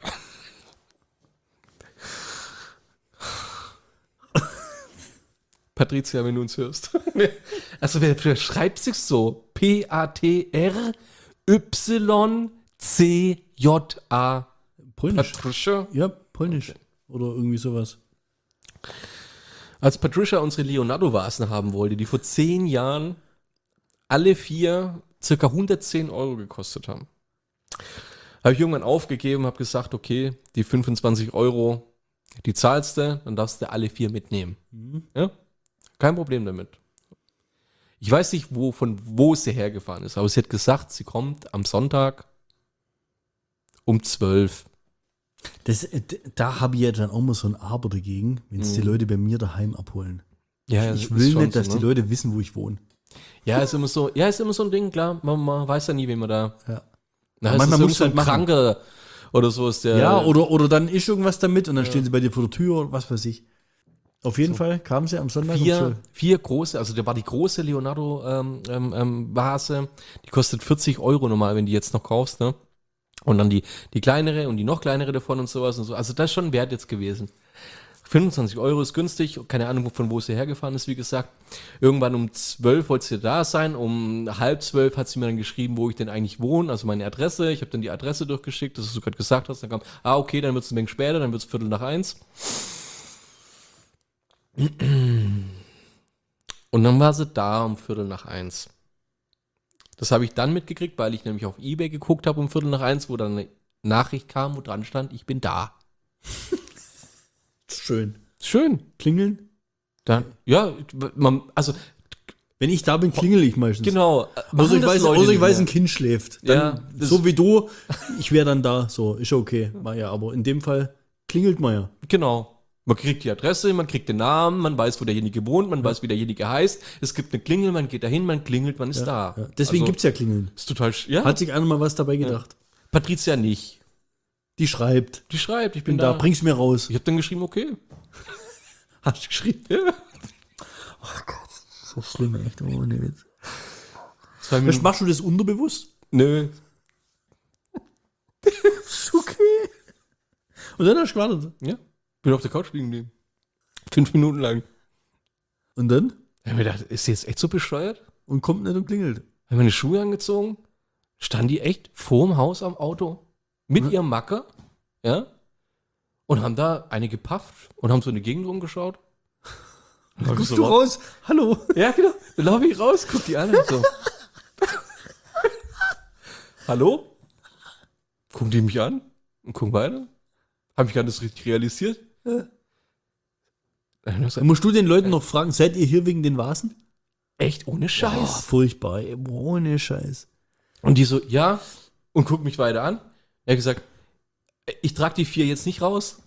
Patricia, wenn du uns hörst. Also wer, wer schreibt sich so? P A T R Y C J A. Polnisch. Patricia. Ja, polnisch. Oder irgendwie sowas. Als Patricia unsere Leonardo-Vasen haben wollte, die vor zehn Jahren alle vier circa hundertzehn Euro gekostet haben, habe ich irgendwann aufgegeben, habe gesagt, okay, die fünfundzwanzig Euro, die zahlst du, dann darfst du alle vier mitnehmen. Mhm. Ja? Kein Problem damit. Ich weiß nicht, wo, von wo sie hergefahren ist, aber sie hat gesagt, sie kommt am Sonntag um zwölf. Das, äh, d- da habe ich ja dann auch mal so ein Aber dagegen, wenn es die Leute bei mir daheim abholen. Ja, Ich ist will schon nicht, dass so, die ne? Leute wissen, wo ich wohne. Ja, ist immer so, ja, ist immer so ein Ding, klar, man, man weiß ja nie, wen man da. Ja. Na, Aber ist manchmal es musst so du ein halt machen. Kranker oder so ist der. Ja, oder, oder dann ist irgendwas damit und dann stehen sie bei dir vor der Tür oder was weiß ich. Auf jeden Fall kamen sie am Sonntag um Vier, zwölf. vier große, also der war die große Leonardo ähm, ähm, ähm, Vase, die kostet vierzig Euro normal, wenn die jetzt noch kaufst, ne? Und dann die, die kleinere und die noch kleinere davon und sowas und so. Also das ist schon wert jetzt gewesen. fünfundzwanzig Euro ist günstig, keine Ahnung, von wo sie hergefahren ist, wie gesagt. Irgendwann um zwölf wollte sie da sein, um halb zwölf hat sie mir dann geschrieben, wo ich denn eigentlich wohne, also meine Adresse. Ich habe dann die Adresse durchgeschickt, das du gerade gesagt hast. Dann kam, ah, okay, dann wird es ein wenig später, dann wird es Viertel nach eins. Und dann war sie da um Viertel nach eins. Das habe ich dann mitgekriegt, weil ich nämlich auf eBay geguckt habe um Viertel nach eins, wo dann eine Nachricht kam, wo dran stand, ich bin da. Schön. Schön. Klingeln? Dann, ja, man, also Wenn ich da bin, klingel ich meistens. genau. Außer machen ich, das weiß, Leute außer ich nicht weiß, ein mehr. Kind schläft. Dann, Ja, das- so wie du, ich wäre dann da. So, ist okay. War ja, aber in dem Fall klingelt man ja. Genau. Man kriegt die Adresse, man kriegt den Namen, man weiß, wo derjenige wohnt, man weiß, wie derjenige heißt. Es gibt eine Klingel, man geht dahin, man klingelt, man ist da. Ja. Deswegen also, gibt's ja Klingeln. ist total, sch- ja. Hat sich einer mal was dabei gedacht. Patricia nicht. Die schreibt. Die schreibt, ich Bin bin da, da. bring's mir raus. Ich habe dann geschrieben, okay. Hast du geschrieben? Ja. So schlimm, echt. Ohne Witz. Zwei Was, Minuten. machst du das unterbewusst? Nö. Ist okay. Und dann hast du gewartet. Ja. Bin auf der Couch liegen geblieben. Fünf Minuten lang. Und dann? Ich hab mir gedacht, ist sie jetzt echt so bescheuert? Und kommt nicht und klingelt. Habe meine Schuhe angezogen, stand die echt vorm Haus am Auto mit Mhm. ihrem Macker, ja, und haben da eine gepafft und haben so in die Gegend rumgeschaut. Dann hab ich Guckst so du wa- raus? Hallo? Ja, genau. Dann laufe ich raus, guck die an und so. Hallo? Gucken die mich an und gucken weiter. Habe ich gar nicht richtig realisiert. Ja. Dann hab ich Dann gesagt, musst du den Leuten noch fragen, seid ihr hier wegen den Vasen? echt ohne Oh, Scheiß. furchtbar, ey. Ohne Scheiß. Und die so, ja, und guckt mich weiter an. Er hat gesagt, ich trage die vier jetzt nicht raus.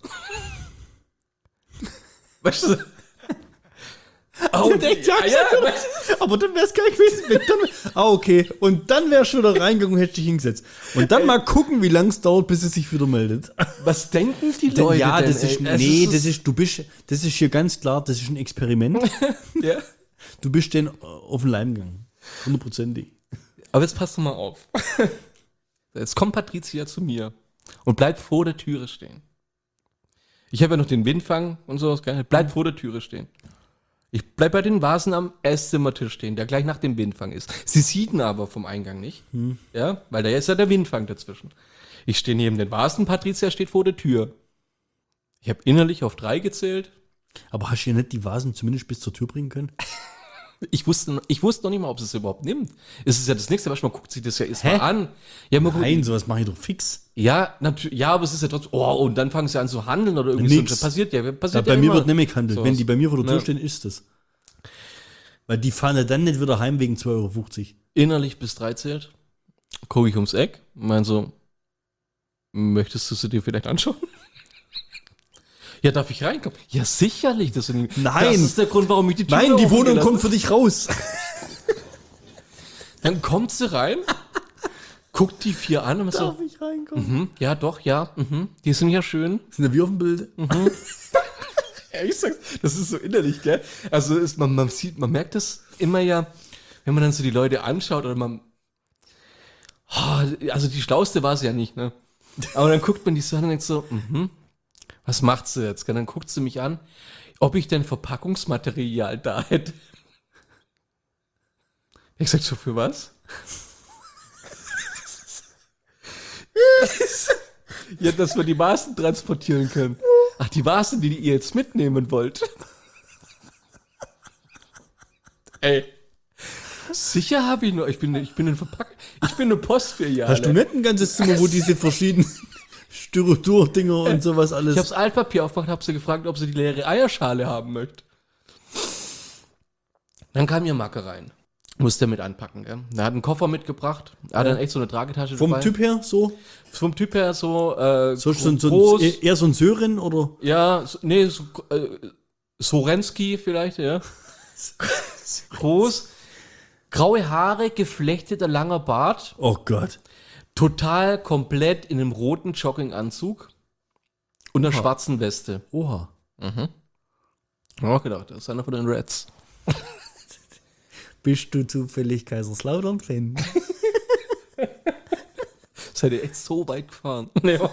Weißt du? Oh, Ja, die, ja, ah, ja, Aber dann wär's gar nicht gewesen. Wenn Dann, ah, okay. Und dann wärst du wieder reingegangen und hättest dich hingesetzt. Und dann mal gucken, wie lang es dauert, bis es sich wieder meldet. was denken die Leute ja, denn, das ist, ey? Also, nee, es das ist, du bist, das ist hier ganz klar, das ist ein Experiment. Ja. Du bist den auf den Leim gegangen. Hundertprozentig. Aber jetzt passt doch mal auf. Jetzt kommt Patricia zu mir und bleibt vor der Türe stehen. Ich habe ja noch den Windfang und sowas, gell? Bleibt vor der Türe stehen. Ich bleib bei den Vasen am Esszimmertisch stehen, der gleich nach dem Windfang ist. Sie sieht ihn aber vom Eingang nicht. Ja, weil da ist ja der Windfang dazwischen. Ich stehe neben den Vasen, Patricia steht vor der Tür. Ich habe innerlich auf drei gezählt. Aber hast du ja nicht die Vasen zumindest bis zur Tür bringen können? Ich wusste, ich wusste noch nicht mal, ob sie es überhaupt nimmt. Es ist ja das nächste, was man guckt sich das ja erstmal an. Ja, man guckt, Nein, sowas mache ich doch fix. ja, natürlich, ja, aber es ist ja trotzdem, oh, und dann fangen sie an zu handeln oder irgendwie Nix. so. Das passiert ja, Ja, passiert bei ja mir immer. wird nämlich gehandelt. Sowas. Wenn die bei mir vor der Tür Ja. stehen, ist das. Weil die fahren ja dann nicht wieder heim wegen zwei Euro fünfzig. Innerlich bis drei zählt, gucke ich ums Eck, mein so, möchtest du sie dir vielleicht anschauen? Ja, darf ich reinkommen? Ja, sicherlich. Das, sind, Nein. das ist der Grund, warum ich die Tür Nein, die offen Wohnung gelassen kommt für dich raus. Dann kommt sie rein, guckt die vier an und so, Darf ich reinkommen? mhm, ja, doch, ja, mhm, die sind ja schön. Sind ja wie auf dem Bild. Ja, ich sag's, das ist so innerlich, gell? Also ist, man, man sieht, man merkt das immer ja, wenn man dann so die Leute anschaut oder man, oh, also die Schlauste war es ja nicht, ne? Aber dann guckt man die so an und denkt so, mhm, was macht sie jetzt? Gell? Dann guckt sie mich an, ob ich denn Verpackungsmaterial da hätte. Ich sag so, für was? Ja, dass wir die Maßen transportieren können. Ach, die Maßen, die ihr jetzt mitnehmen wollt. Ey. Sicher habe ich noch. Ich bin, ich bin ein Verpack. Ich bin eine Postfiliale. Hast du nicht ein ganzes Zimmer, wo diese verschiedenen Styrodur-Dinger und sowas alles... Ich habe das Altpapier aufgemacht, habe sie gefragt, ob sie die leere Eierschale haben möchte. Dann kam ihr Macke rein. Musste mit anpacken, gell? Er hat einen Koffer mitgebracht. Er hat dann echt so eine Tragetasche Vom dabei. Typ her so? Vom Typ her so, äh, So, so, so groß. ein- eher so ein Sören oder? Ja, so, nee, so, äh, Sorensky vielleicht, ja. Groß, graue Haare, geflechteter langer Bart, Oh Gott. total komplett in einem roten Jogginganzug und einer schwarzen Weste. Oha. Ich hab auch gedacht, das ist einer von den Reds. Bist du zufällig Kaiserslautern-Fan? Seid ihr echt so weit gefahren? Ja.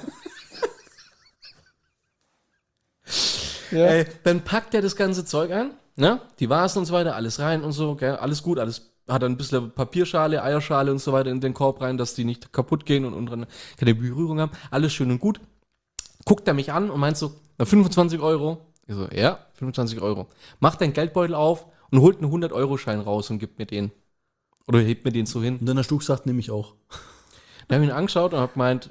Ey, dann packt er das ganze Zeug an, ne? Die Vasen und so weiter, alles rein und so, gell? Alles gut, alles hat dann ein bisschen Papierschale, Eierschale und so weiter in den Korb rein, dass die nicht kaputt gehen und unten keine Berührung haben. Alles schön und gut. Guckt er mich an und meint so, na, fünfundzwanzig Euro. Ich so, ja, fünfundzwanzig Euro. Macht deinen Geldbeutel auf und holt einen hundert-Euro-Schein raus und gibt mir den. Oder hebt mir den so hin. Und dann hast du gesagt, nehme ich auch. Dann habe ich ihn angeschaut und habe gemeint,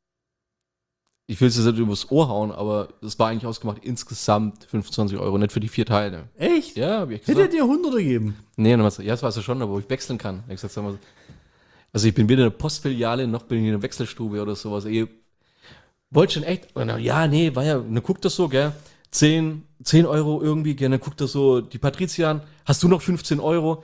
ich will es jetzt nicht übers Ohr hauen, aber es war eigentlich ausgemacht insgesamt fünfundzwanzig Euro, nicht für die vier Teile. Echt? Ja, habe ich Hätte er gesagt. dir hundert gegeben? Nee, dann hat er, ja, das weiß er schon, aber wo ich wechseln kann. Ich gesagt, sag mal, also ich bin weder in der Postfiliale, noch bin ich in der Wechselstube oder sowas. Ich wollte schon echt, und dann, ja, nee, war ja, dann guckt das so, gell, zehn, zehn Euro irgendwie, gell, dann guckt das so die Patrizia an, hast du noch fünfzehn Euro?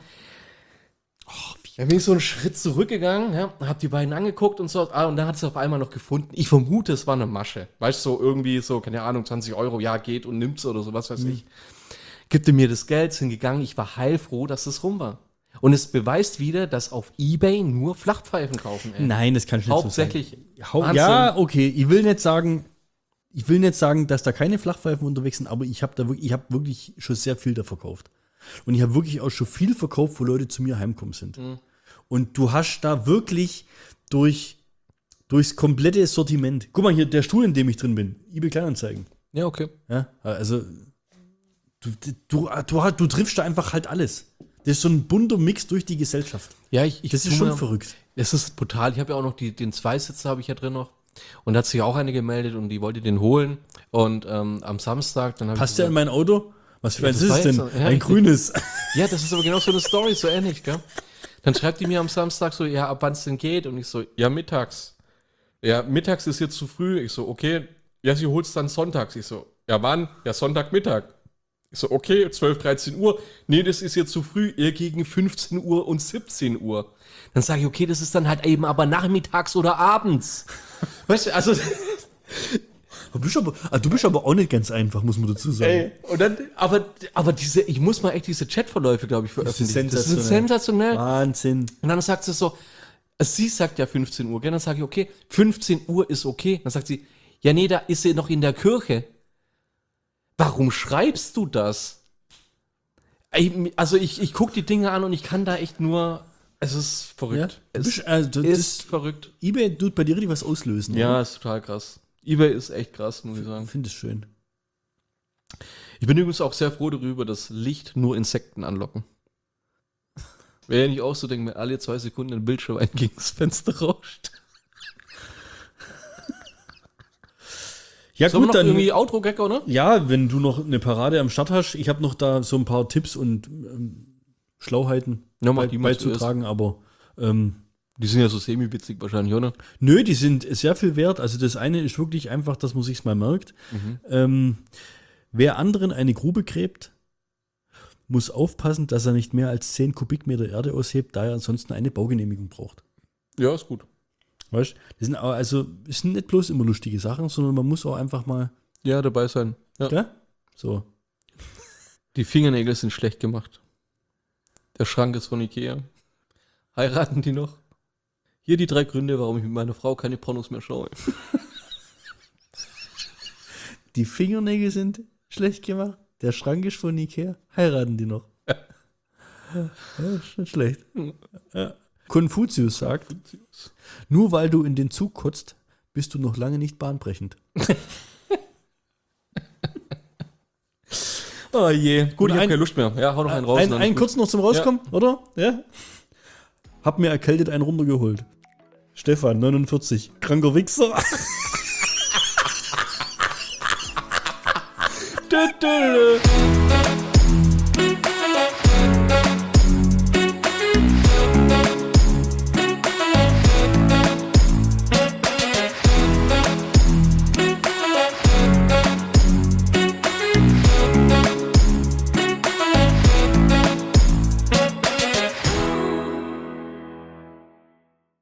Dann bin ich so einen Schritt zurückgegangen, ja, hab die beiden angeguckt und so, ah, und dann hat es auf einmal noch gefunden. Ich vermute, es war eine Masche. Weißt du, so irgendwie so, keine Ahnung, zwanzig Euro, ja, geht und nimmt's oder so, was weiß ich. Gibte mir das Geld, sind gegangen, ich war heilfroh, dass es rum war. Und es beweist wieder, dass auf Ebay nur Flachpfeifen kaufen, ey. Nein, das kann ich nicht Hauptsächlich. so sagen. Wahnsinn. Ja, okay. Ich will nicht sagen, ich will nicht sagen, dass da keine Flachpfeifen unterwegs sind, aber ich habe da wirklich, ich habe wirklich schon sehr viel da verkauft. Und ich habe wirklich auch schon viel verkauft, wo Leute zu mir heimkommen sind. Mhm. Und du hast da wirklich durch, durchs komplette Sortiment. Guck mal hier, der Stuhl, in dem ich drin bin. eBay Kleinanzeigen. Ja, okay. Ja, also du, du, du, du triffst da einfach halt alles. Das ist so ein bunter Mix durch die Gesellschaft. Ja, ich, ich Das ist tu schon mir- verrückt. Es ist brutal. Ich habe ja auch noch die, den Zweisitzer habe ich ja drin noch. Und da hat sich auch eine gemeldet und die wollte den holen. Und ähm, am Samstag, dann habe ich Passt der in mein Auto? Was für Ja, eins das ist war es denn? jetzt so- ja, ein richtig. grünes. Ja, das ist aber genau so eine Story, so ähnlich, gell? Dann schreibt die mir am Samstag so, ja, ab wann es denn geht? Und ich so, ja, mittags. Ja, mittags ist jetzt zu früh. Ich so, okay. Ja, sie holt es dann sonntags. Ich so, ja, wann? Ja, Sonntagmittag. Ich so, okay, zwölf, dreizehn Uhr. Nee, das ist jetzt zu früh. Eher gegen fünfzehn Uhr und siebzehn Uhr. Dann sage ich, okay, das ist dann halt eben aber nachmittags oder abends. Weißt du, also... Du bist, aber, ah, du bist aber auch nicht ganz einfach, muss man dazu sagen. Ey, und dann, aber, aber diese, ich muss mal echt diese Chatverläufe, glaube ich, veröffentlichen. Das ist sensationell. sensationell. Wahnsinn. Und dann sagt sie so, sie sagt ja fünfzehn Uhr, gell? Dann sage ich, okay, fünfzehn Uhr ist okay. Dann sagt sie, ja, nee, da ist sie noch in der Kirche. Warum schreibst du das? Ey, Also ich, ich gucke die Dinge an und ich kann da echt nur, es ist Ja? verrückt. Du Es bist, also, ist das, verrückt. eBay tut bei dir richtig was auslösen. Ja, ist total krass. eBay ist echt krass, muss ich sagen. Ich finde es schön. Ich bin übrigens auch sehr froh darüber, dass Licht nur Insekten anlocken. Wäre ja nicht auch so, denken wir alle zwei Sekunden ein Bildschirm gegen das Fenster rauscht. Ja, Sollen wir gut, noch dann. irgendwie Outro-Gag, oder? Ja, wenn du noch eine Parade am Start hast, ich habe noch da so ein paar Tipps und ähm, Schlauheiten Ja, mach bei, die mal beizutragen, aber ähm, Die sind ja so semi-witzig wahrscheinlich, oder? nö, die sind sehr viel wert. Also das eine ist wirklich einfach, dass man sich's mal merkt. Ähm, wer anderen eine Grube gräbt, muss aufpassen, dass er nicht mehr als zehn Kubikmeter Erde aushebt, da er ansonsten eine Baugenehmigung braucht. Ja, ist gut. Weißt? Das sind auch, also es sind nicht bloß immer lustige Sachen, sondern man muss auch einfach mal, Ja, dabei sein. Ja. gell? So. Die Fingernägel sind schlecht gemacht. Der Schrank ist von Ikea. Heiraten die noch? Hier die drei Gründe, warum ich mit meiner Frau keine Pornos mehr schaue. Die Fingernägel sind schlecht gemacht. Der Schrank ist von Ikea. Heiraten die noch? Ja. Ja, ist nicht schlecht. Ja. Konfuzius sagt, nur weil du in den Zug kotzt, bist du noch lange nicht bahnbrechend. Oh je. Gut, ich ein- habe keine Lust mehr. Ja, hau noch einen raus. Ein, dann ein ist kurz gut. noch zum Rauskommen, oder? Ja. Hab mir erkältet einen runtergeholt. Stefan, neunundvierzig. Kranker Wichser. Dö, dö, dö.